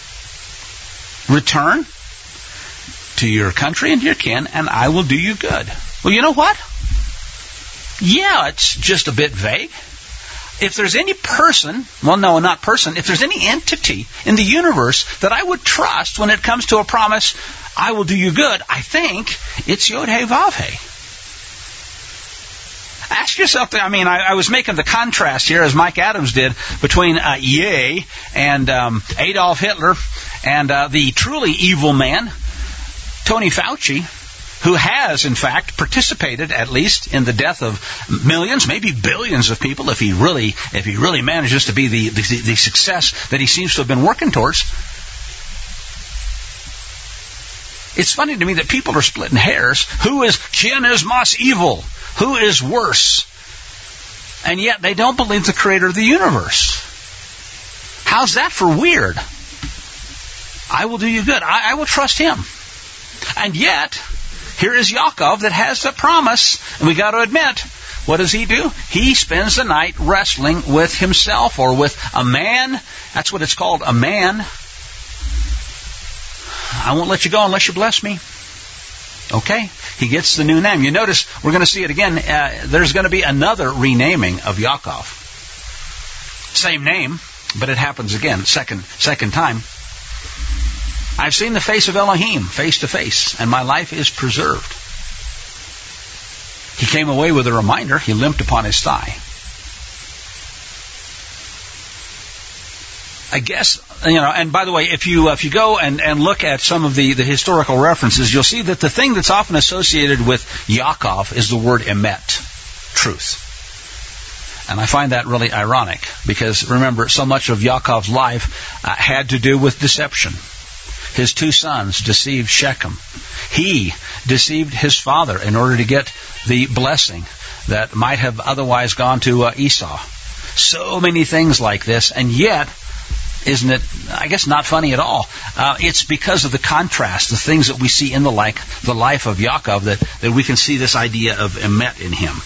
Return to your country and your kin, and I will do you good. Well, you know what? Yeah, it's just a bit vague. If there's any person, well, no, not person, if there's any entity in the universe that I would trust when it comes to a promise, I will do you good, I think it's Yod-Heh-Vav-Heh. Ask yourself, I mean, I, I was making the contrast here, as Mike Adams did, between uh, Ye and um, Adolf Hitler and uh, the truly evil man, Tony Fauci, who has, in fact, participated, at least, in the death of millions, maybe billions of people, if he really, if he really manages to be the, the, the success that he seems to have been working towards. It's funny to me that people are splitting hairs. Who is, quién es más evil? Who is worse? And yet they don't believe the creator of the universe. How's that for weird? I will do you good. I, I will trust him. And yet, here is Yaakov that has the promise, and we got to admit, what does he do? He spends the night wrestling with himself or with a man. That's what it's called, a man. I won't let you go unless you bless me. Okay? He gets the new name. You notice, we're going to see it again, uh, there's going to be another renaming of Yaakov. Same name, but it happens again, second second time. I've seen the face of Elohim face to face, and my life is preserved. He came away with a reminder. He limped upon his thigh. I guess, you know, and by the way, if you uh, if you go and, and look at some of the, the historical references, you'll see that the thing that's often associated with Yaakov is the word emet, truth. And I find that really ironic, because remember, so much of Yaakov's life uh, had to do with deception. His two sons deceived Shechem. He deceived his father in order to get the blessing that might have otherwise gone to uh, Esau. So many things like this, and yet, isn't it, I guess, not funny at all? Uh, it's because of the contrast, the things that we see in the like the life of Yaakov, that, that we can see this idea of emet in him.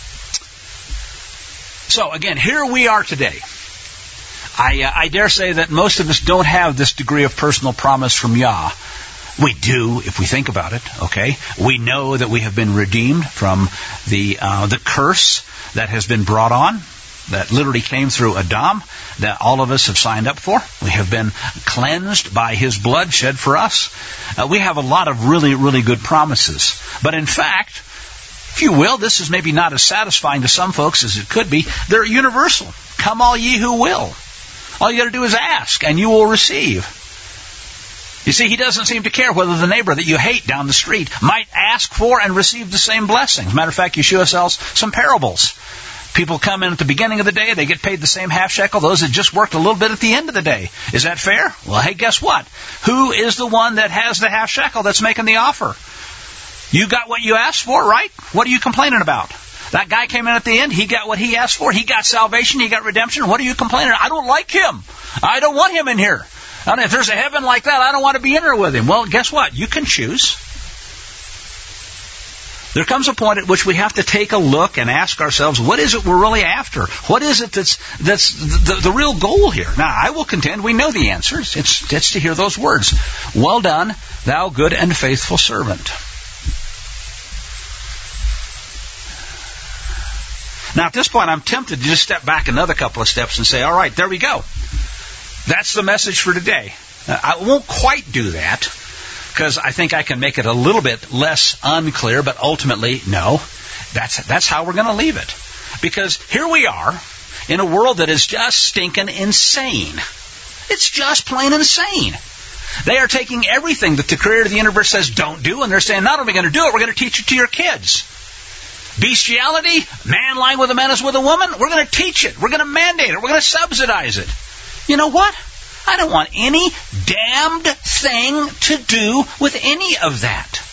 So, again, here we are today. I, uh, I dare say that most of us don't have this degree of personal promise from Yah. We do, if we think about it, okay? We know that we have been redeemed from the uh, the curse that has been brought on, that literally came through Adam, that all of us have signed up for. We have been cleansed by his blood shed for us. Uh, we have a lot of really, really good promises. But in fact, if you will, this is maybe not as satisfying to some folks as it could be. They're universal. Come all ye who will. All you got to do is ask, and you will receive. You see, he doesn't seem to care whether the neighbor that you hate down the street might ask for and receive the same blessings. As a matter of fact, Yeshua sells some parables. People come in at the beginning of the day, they get paid the same half shekel. Those that just worked a little bit at the end of the day. Is that fair? Well, hey, guess what? Who is the one that has the half shekel that's making the offer? You got what you asked for, right? What are you complaining about? That guy came in at the end. He got what he asked for. He got salvation. He got redemption. What are you complaining about? I don't like him. I don't want him in here. And if there's a heaven like that, I don't want to be in there with him. Well, guess what? You can choose. There comes a point at which we have to take a look and ask ourselves, what is it we're really after? What is it that's that's the, the real goal here? Now, I will contend we know the answers. It's, it's to hear those words. Well done, thou good and faithful servant. Now, at this point, I'm tempted to just step back another couple of steps and say, all right, there we go. That's the message for today. Uh, I won't quite do that, because I think I can make it a little bit less unclear, but ultimately, no. That's, that's how we're going to leave it. Because here we are in a world that is just stinking insane. It's just plain insane. They are taking everything that the Creator of the universe says don't do, and they're saying, not only are we going to do it, we're going to teach it to your kids. Bestiality, man lying with a man as with a woman, we're going to teach it. We're going to mandate it. We're going to subsidize it. You know what? I don't want any damned thing to do with any of that.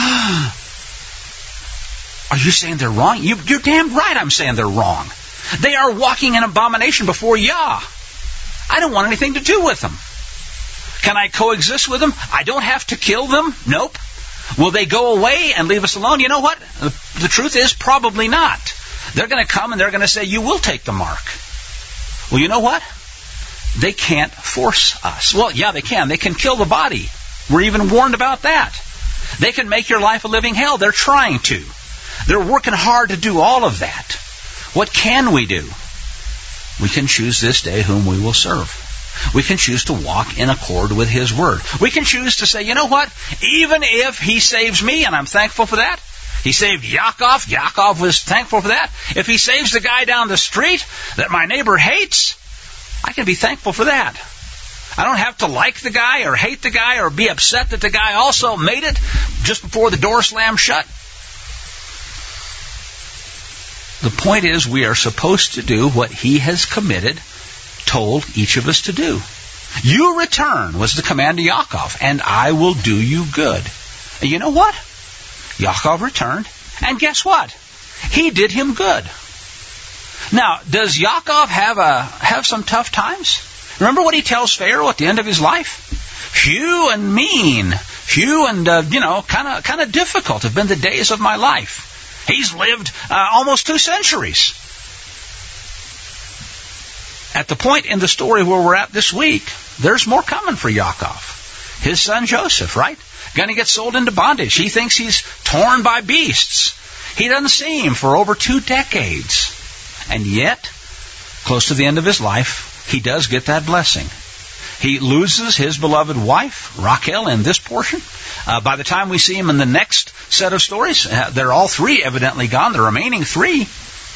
Are you saying they're wrong? You, you're damn right I'm saying they're wrong. They are walking in abomination before Yah. I don't want anything to do with them. Can I coexist with them? I don't have to kill them? Nope. Will they go away and leave us alone? You know what? The, the truth is, probably not. They're going to come and they're going to say, you will take the mark. Well, you know what? They can't force us. Well, yeah, they can. They can kill the body. We're even warned about that. They can make your life a living hell. They're trying to. They're working hard to do all of that. What can we do? We can choose this day whom we will serve. We can choose to walk in accord with His Word. We can choose to say, you know what? Even if He saves me, and I'm thankful for that. He saved Yaakov. Yaakov was thankful for that. If He saves the guy down the street that my neighbor hates, I can be thankful for that. I don't have to like the guy or hate the guy or be upset that the guy also made it just before the door slammed shut. The point is, we are supposed to do what He has committed, told each of us to do. You return was the command to Yaakov, and I will do you good. And you know what? Yaakov returned, and guess what? He did him good. Now, does Yaakov have a have some tough times? Remember what he tells Pharaoh at the end of his life? Few and mean, few and uh, you know, kind of kind of difficult have been the days of my life. He's lived uh, almost two centuries. At the point in the story where we're at this week, there's more coming for Yaakov. His son Joseph, right? Going to get sold into bondage. He thinks he's torn by beasts. He doesn't see him for over two decades. And yet, close to the end of his life, he does get that blessing. He loses his beloved wife, Rachel, in this portion. Uh, by the time we see him in the next set of stories, uh, they're all three evidently gone. The remaining three.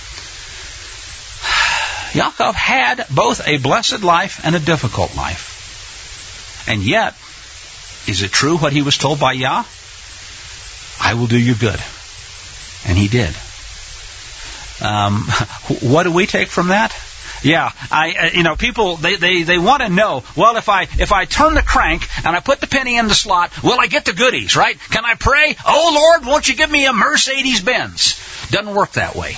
Yaakov had both a blessed life and a difficult life. And yet, is it true what he was told by Yah? I will do you good. And he did. Um, what do we take from that? Yeah, I, you know, people, they, they, they want to know, well, if I, if I turn the crank and I put the penny in the slot, will I get the goodies, right? Can I pray? Oh, Lord, won't you give me a Mercedes Benz? Doesn't work that way.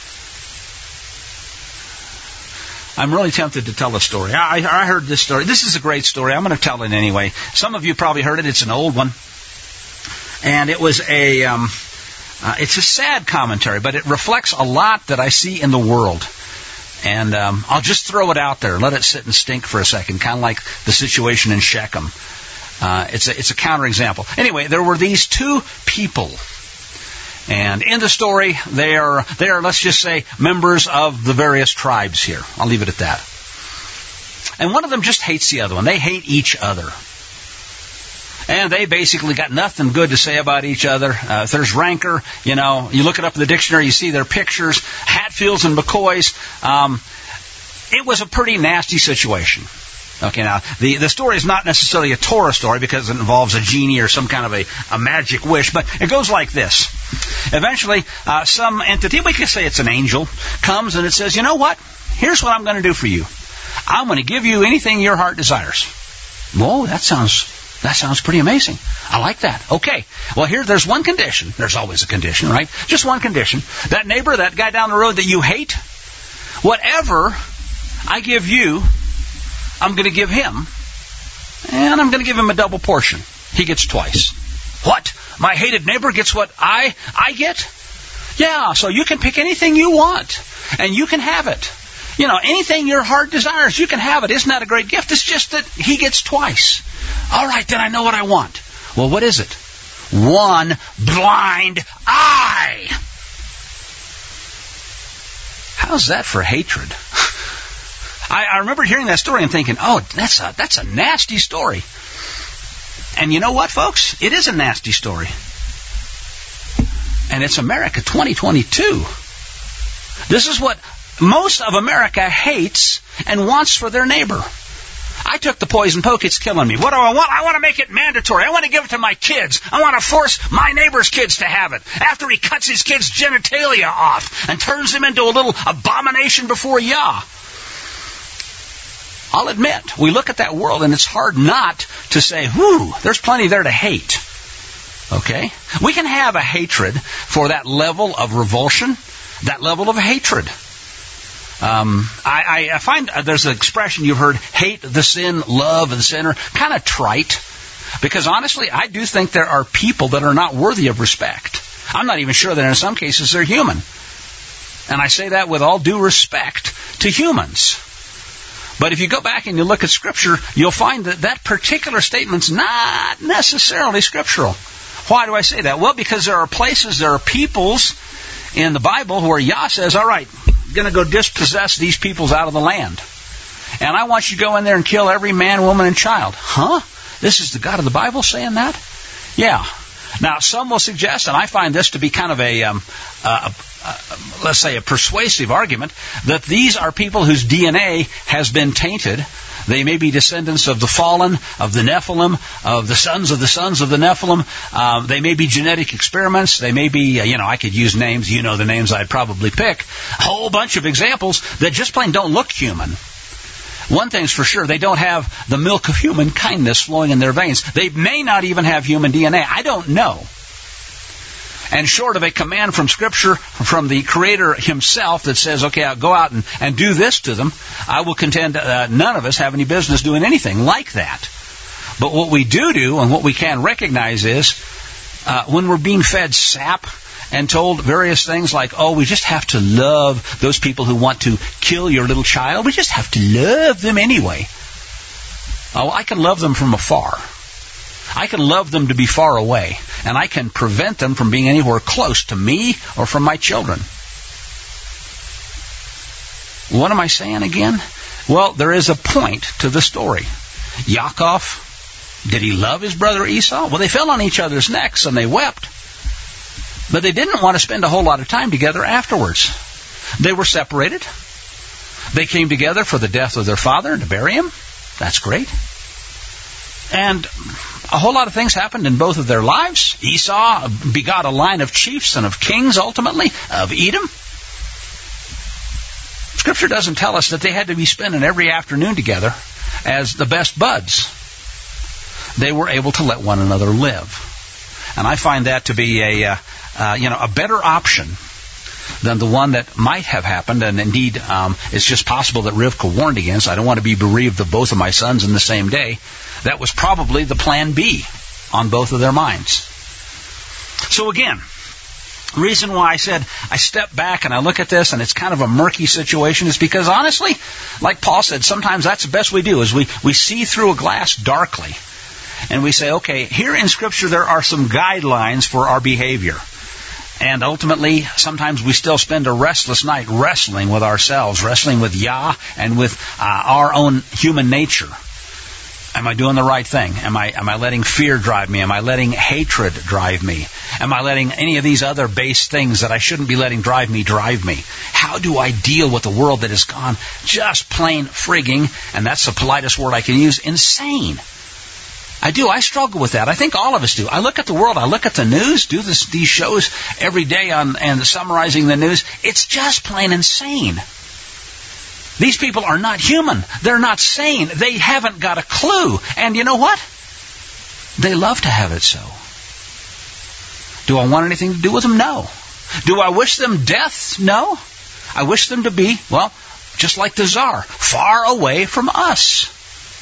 I'm really tempted to tell a story. I, I heard this story. This is a great story. I'm going to tell it anyway. Some of you probably heard it. It's an old one. And it was a, um, uh, it's a sad commentary, but it reflects a lot that I see in the world. And um, I'll just throw it out there, let it sit and stink for a second, kind of like the situation in Shechem. Uh, it's a it's a counterexample. Anyway, there were these two people, and in the story, they are they are let's just say members of the various tribes here. I'll leave it at that. And one of them just hates the other one. They hate each other. And they basically got nothing good to say about each other. Uh, if there's rancor, you know, you look it up in the dictionary, you see their pictures, Hatfields and McCoys. Um, it was a pretty nasty situation. Okay, now, the, the story is not necessarily a Torah story because it involves a genie or some kind of a, a magic wish, but it goes like this. Eventually, uh, some entity, we could say it's an angel, comes and it says, you know what? Here's what I'm going to do for you. I'm going to give you anything your heart desires. Whoa, that sounds... That sounds pretty amazing. I like that. Okay. Well, here, there's one condition. There's always a condition, right? Just one condition. That neighbor, that guy down the road that you hate, whatever I give you, I'm going to give him, and I'm going to give him a double portion. He gets twice. What? My hated neighbor gets what I I get? Yeah, so you can pick anything you want, and you can have it. You know, anything your heart desires, you can have it. Isn't that a great gift? It's just that he gets twice. All right, then I know what I want. Well, what is it? One blind eye. How's that for hatred? I, I remember hearing that story and thinking, oh, that's a, that's a nasty story. And you know what, folks? It is a nasty story. And it's America twenty twenty-two. This is what most of America hates and wants for their neighbor. I took the poison poke, it's killing me. What do I want? I want to make it mandatory. I want to give it to my kids. I want to force my neighbor's kids to have it. After he cuts his kids' genitalia off and turns them into a little abomination before Yah. I'll admit, we look at that world and it's hard not to say, whew, there's plenty there to hate. Okay? We can have a hatred for that level of revulsion, that level of hatred. Um, I, I find there's an expression you've heard, hate the sin, love the sinner, kind of trite. Because honestly, I do think there are people that are not worthy of respect. I'm not even sure that in some cases they're human. And I say that with all due respect to humans. But if you go back and you look at Scripture, you'll find that that particular statement's not necessarily scriptural. Why do I say that? Well, because there are places, there are peoples in the Bible where Yah says, all right, I'm going to go dispossess these peoples out of the land. And I want you to go in there and kill every man, woman, and child. Huh? This is the God of the Bible saying that? Yeah. Now, some will suggest, and I find this to be kind of a, um, uh, uh, let's say, a persuasive argument, that these are people whose D N A has been tainted. They may be descendants of the fallen, of the Nephilim, of the sons of the sons of the Nephilim. Um, they may be genetic experiments. They may be, uh, you know, I could use names. You know the names I'd probably pick. A whole bunch of examples that just plain don't look human. One thing's for sure, they don't have the milk of human kindness flowing in their veins. They may not even have human D N A. I don't know. And short of a command from Scripture, from the Creator Himself that says, okay, I'll go out and, and do this to them, I will contend uh, none of us have any business doing anything like that. But what we do do, and what we can recognize is, uh, when we're being fed sap and told various things like, oh, we just have to love those people who want to kill your little child. We just have to love them anyway. Oh, I can love them from afar. I can love them to be far away, and I can prevent them from being anywhere close to me or from my children. What am I saying again? Well, there is a point to the story. Yaakov, did he love his brother Esau? Well, they fell on each other's necks and they wept. But they didn't want to spend a whole lot of time together afterwards. They were separated. They came together for the death of their father and to bury him. That's great. And a whole lot of things happened in both of their lives. Esau begot a line of chiefs and of kings, ultimately, of Edom. Scripture doesn't tell us that they had to be spending every afternoon together as the best buds. They were able to let one another live. And I find that to be a, uh, uh, you know, a better option than the one that might have happened. And indeed, um, it's just possible that Rivka warned against. I don't want to be bereaved of both of my sons in the same day. That was probably the plan B on both of their minds. So again, reason why I said I step back and I look at this and it's kind of a murky situation is because honestly, like Paul said, sometimes that's the best we do is we, we see through a glass darkly. And we say, okay, here in Scripture there are some guidelines for our behavior. And ultimately, sometimes we still spend a restless night wrestling with ourselves, wrestling with Yah and with uh, our own human nature. Am I doing the right thing? Am I am I letting fear drive me? Am I letting hatred drive me? Am I letting any of these other base things that I shouldn't be letting drive me drive me? How do I deal with a world that has gone just plain frigging, and that's the politest word I can use, insane? I do. I struggle with that. I think all of us do. I look at the world. I look at the news, do this, these shows every day on and summarizing the news. It's just plain insane. These people are not human. They're not sane. They haven't got a clue. And you know what? They love to have it so. Do I want anything to do with them? No. Do I wish them death? No. I wish them to be, well, just like the Tsar, far away from us.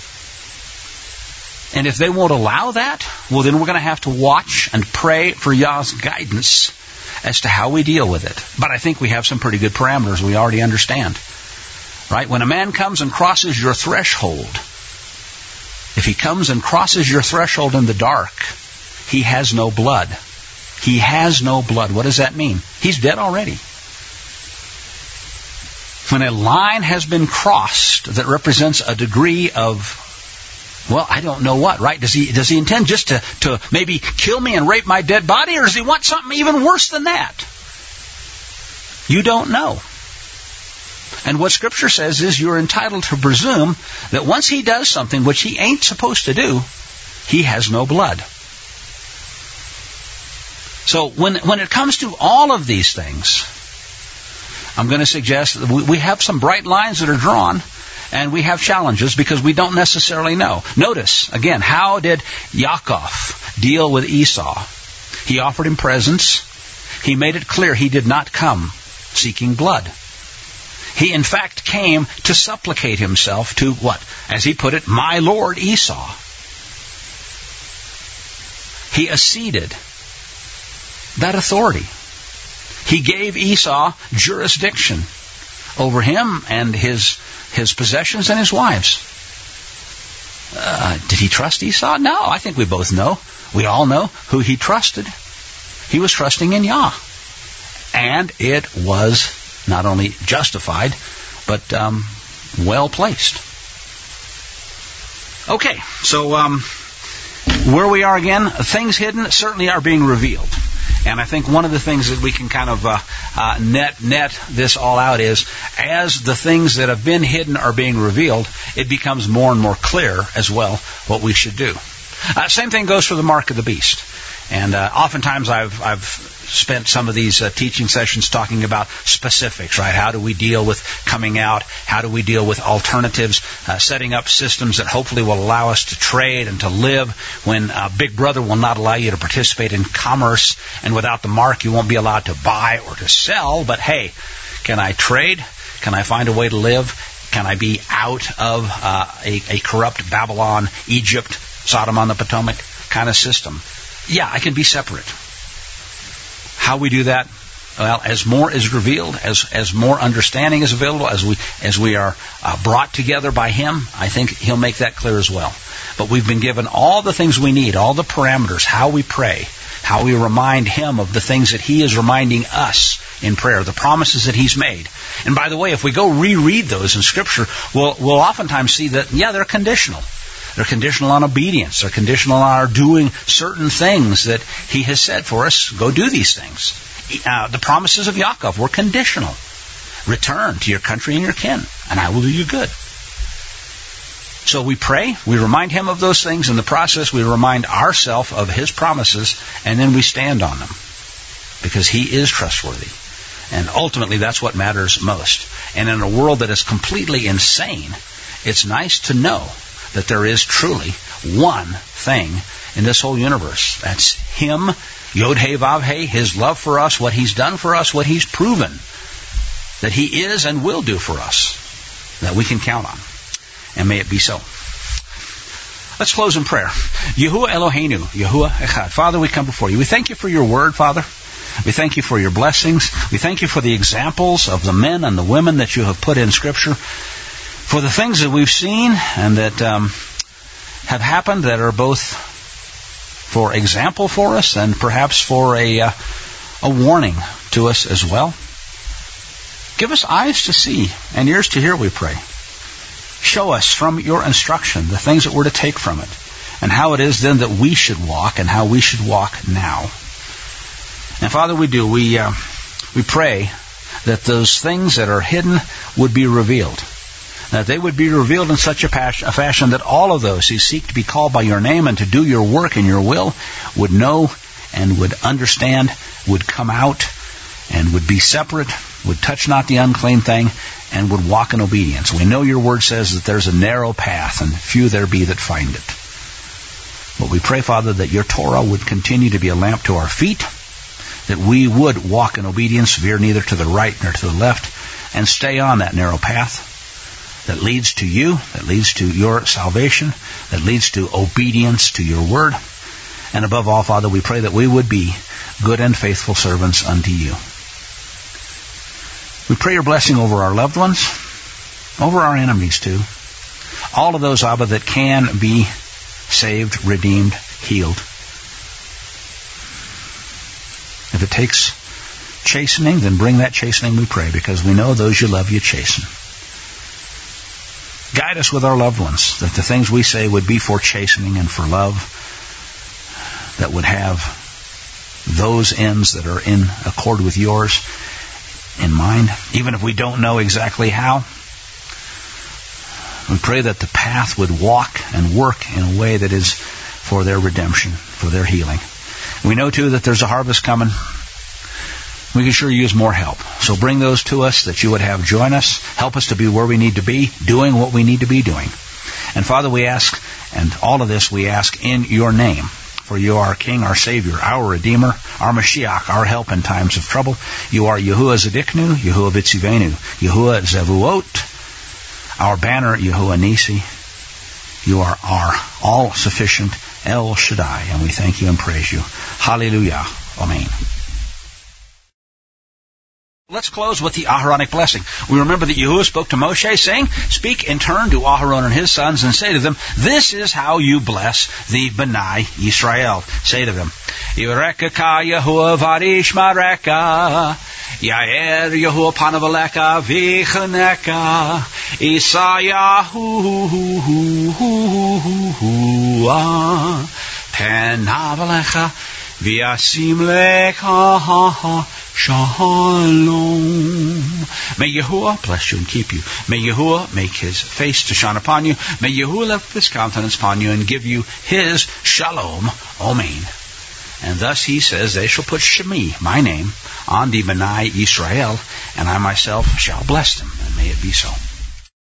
And if they won't allow that, well, then we're going to have to watch and pray for Yah's guidance as to how we deal with it. But I think we have some pretty good parameters we already understand. Right? When a man comes and crosses your threshold, if he comes and crosses your threshold in the dark, he has no blood. He has no blood. What does that mean? He's dead already. When a line has been crossed that represents a degree of Well, I don't know what, right? Does he does he intend just to, to maybe kill me and rape my dead body, or does he want something even worse than that? You don't know. And what Scripture says is you're entitled to presume that once he does something which he ain't supposed to do, he has no blood. So when when it comes to all of these things, I'm going to suggest that we, we have some bright lines that are drawn, and we have challenges because we don't necessarily know. Notice, again, how did Yaakov deal with Esau? He offered him presents. He made it clear he did not come seeking blood. He, in fact, came to supplicate himself to what? As he put it, my lord Esau. He acceded that authority. He gave Esau jurisdiction over him and his his possessions and his wives. Uh, did he trust Esau? No, I think we both know. We all know who he trusted. He was trusting in Yah. And it was not only justified, but um, well placed. Okay, so um, where we are again, things hidden certainly are being revealed. And I think one of the things that we can kind of uh, uh, net net this all out is, as the things that have been hidden are being revealed, it becomes more and more clear as well what we should do. Uh, same thing goes for the mark of the beast. And uh, oftentimes I've I've spent some of these uh, teaching sessions talking about specifics, right? How do we deal with coming out? How do we deal with alternatives? Uh, setting up systems that hopefully will allow us to trade and to live when uh, Big Brother will not allow you to participate in commerce, and without the mark you won't be allowed to buy or to sell. But hey, can I trade? Can I find a way to live? Can I be out of uh, a, a corrupt Babylon, Egypt, Sodom on the Potomac kind of system? Yeah, I can be separate. How we do that? Well, as more is revealed, as as more understanding is available, as we as we are uh, brought together by Him, I think He'll make that clear as well. But we've been given all the things we need, all the parameters, how we pray, how we remind Him of the things that He is reminding us in prayer, the promises that He's made. And by the way, if we go reread those in Scripture, we'll we'll oftentimes see that, yeah, they're conditional. They're conditional on obedience. They're conditional on our doing certain things that He has said for us. Go do these things. Uh, the promises of Yaakov were conditional. Return to your country and your kin, and I will do you good. So we pray, we remind Him of those things. In the process, we remind ourselves of His promises, and then we stand on them, because He is trustworthy. And ultimately, that's what matters most. And in a world that is completely insane, it's nice to know that there is truly one thing in this whole universe. That's Him, Yod He Vav He, His love for us, what He's done for us, what He's proven that He is and will do for us, that we can count on. And may it be so. Let's close in prayer. Yahuwah Eloheinu, Yahuwah Echad. Father, we come before You. We thank You for Your word, Father. We thank You for Your blessings. We thank You for the examples of the men and the women that You have put in Scripture, for the things that we've seen and that um, have happened that are both for example for us and perhaps for a, uh, a warning to us as well. Give us eyes to see and ears to hear, we pray. Show us from Your instruction the things that we're to take from it, and how it is then that we should walk and how we should walk now. And Father, we do. We, uh, we pray that those things that are hidden would be revealed. That they would be revealed in such a, pas- a fashion that all of those who seek to be called by Your name and to do Your work and Your will would know and would understand, would come out and would be separate, would touch not the unclean thing, and would walk in obedience. We know Your word says that there's a narrow path and few there be that find it. But we pray, Father, that Your Torah would continue to be a lamp to our feet, that we would walk in obedience, veer neither to the right nor to the left, and stay on that narrow path that leads to You, that leads to Your salvation, that leads to obedience to Your word. And above all, Father, we pray that we would be good and faithful servants unto You. We pray Your blessing over our loved ones, over our enemies too. All of those, Abba, that can be saved, redeemed, healed. If it takes chastening, then bring that chastening, we pray, because we know those You love You chasten. Guide us with our loved ones, that the things we say would be for chastening and for love, that would have those ends that are in accord with yours in mind, even if we don't know exactly how. We pray that the path would walk and work in a way that is for their redemption, for their healing. We know, too, that there's a harvest coming. We can sure use more help. So bring those to us that you would have join us. Help us to be where we need to be, doing what we need to be doing. And Father, we ask, and all of this we ask in your name. For you are our King, our Savior, our Redeemer, our Mashiach, our help in times of trouble. You are Yahuwah Zedeknu, Yahuwah B'tzivenu, Yahuwah Zevuot, our banner, Yahuwah Nisi. You are our all-sufficient El Shaddai, and we thank you and praise you. Hallelujah. Amen. Let's close with the Aharonic blessing. We remember that Yahuwah spoke to Moshe, saying, Speak in turn to Aharon and his sons, and say to them, This is how you bless the B'nai Yisrael. Say to them, Yoreka ka Yahuwah varish mareka, Yair Yahuwah panavaleka vichaneka, Isayahu penavalecha, V'yasim lecha Shalom. May Yahuwah bless you and keep you. May Yahuwah make his face to shine upon you. May Yahuwah lift his countenance upon you and give you his Shalom. Amen. And thus he says, They shall put Shemi, my name, on the B'nai Yisrael, and I myself shall bless them. And may it be so.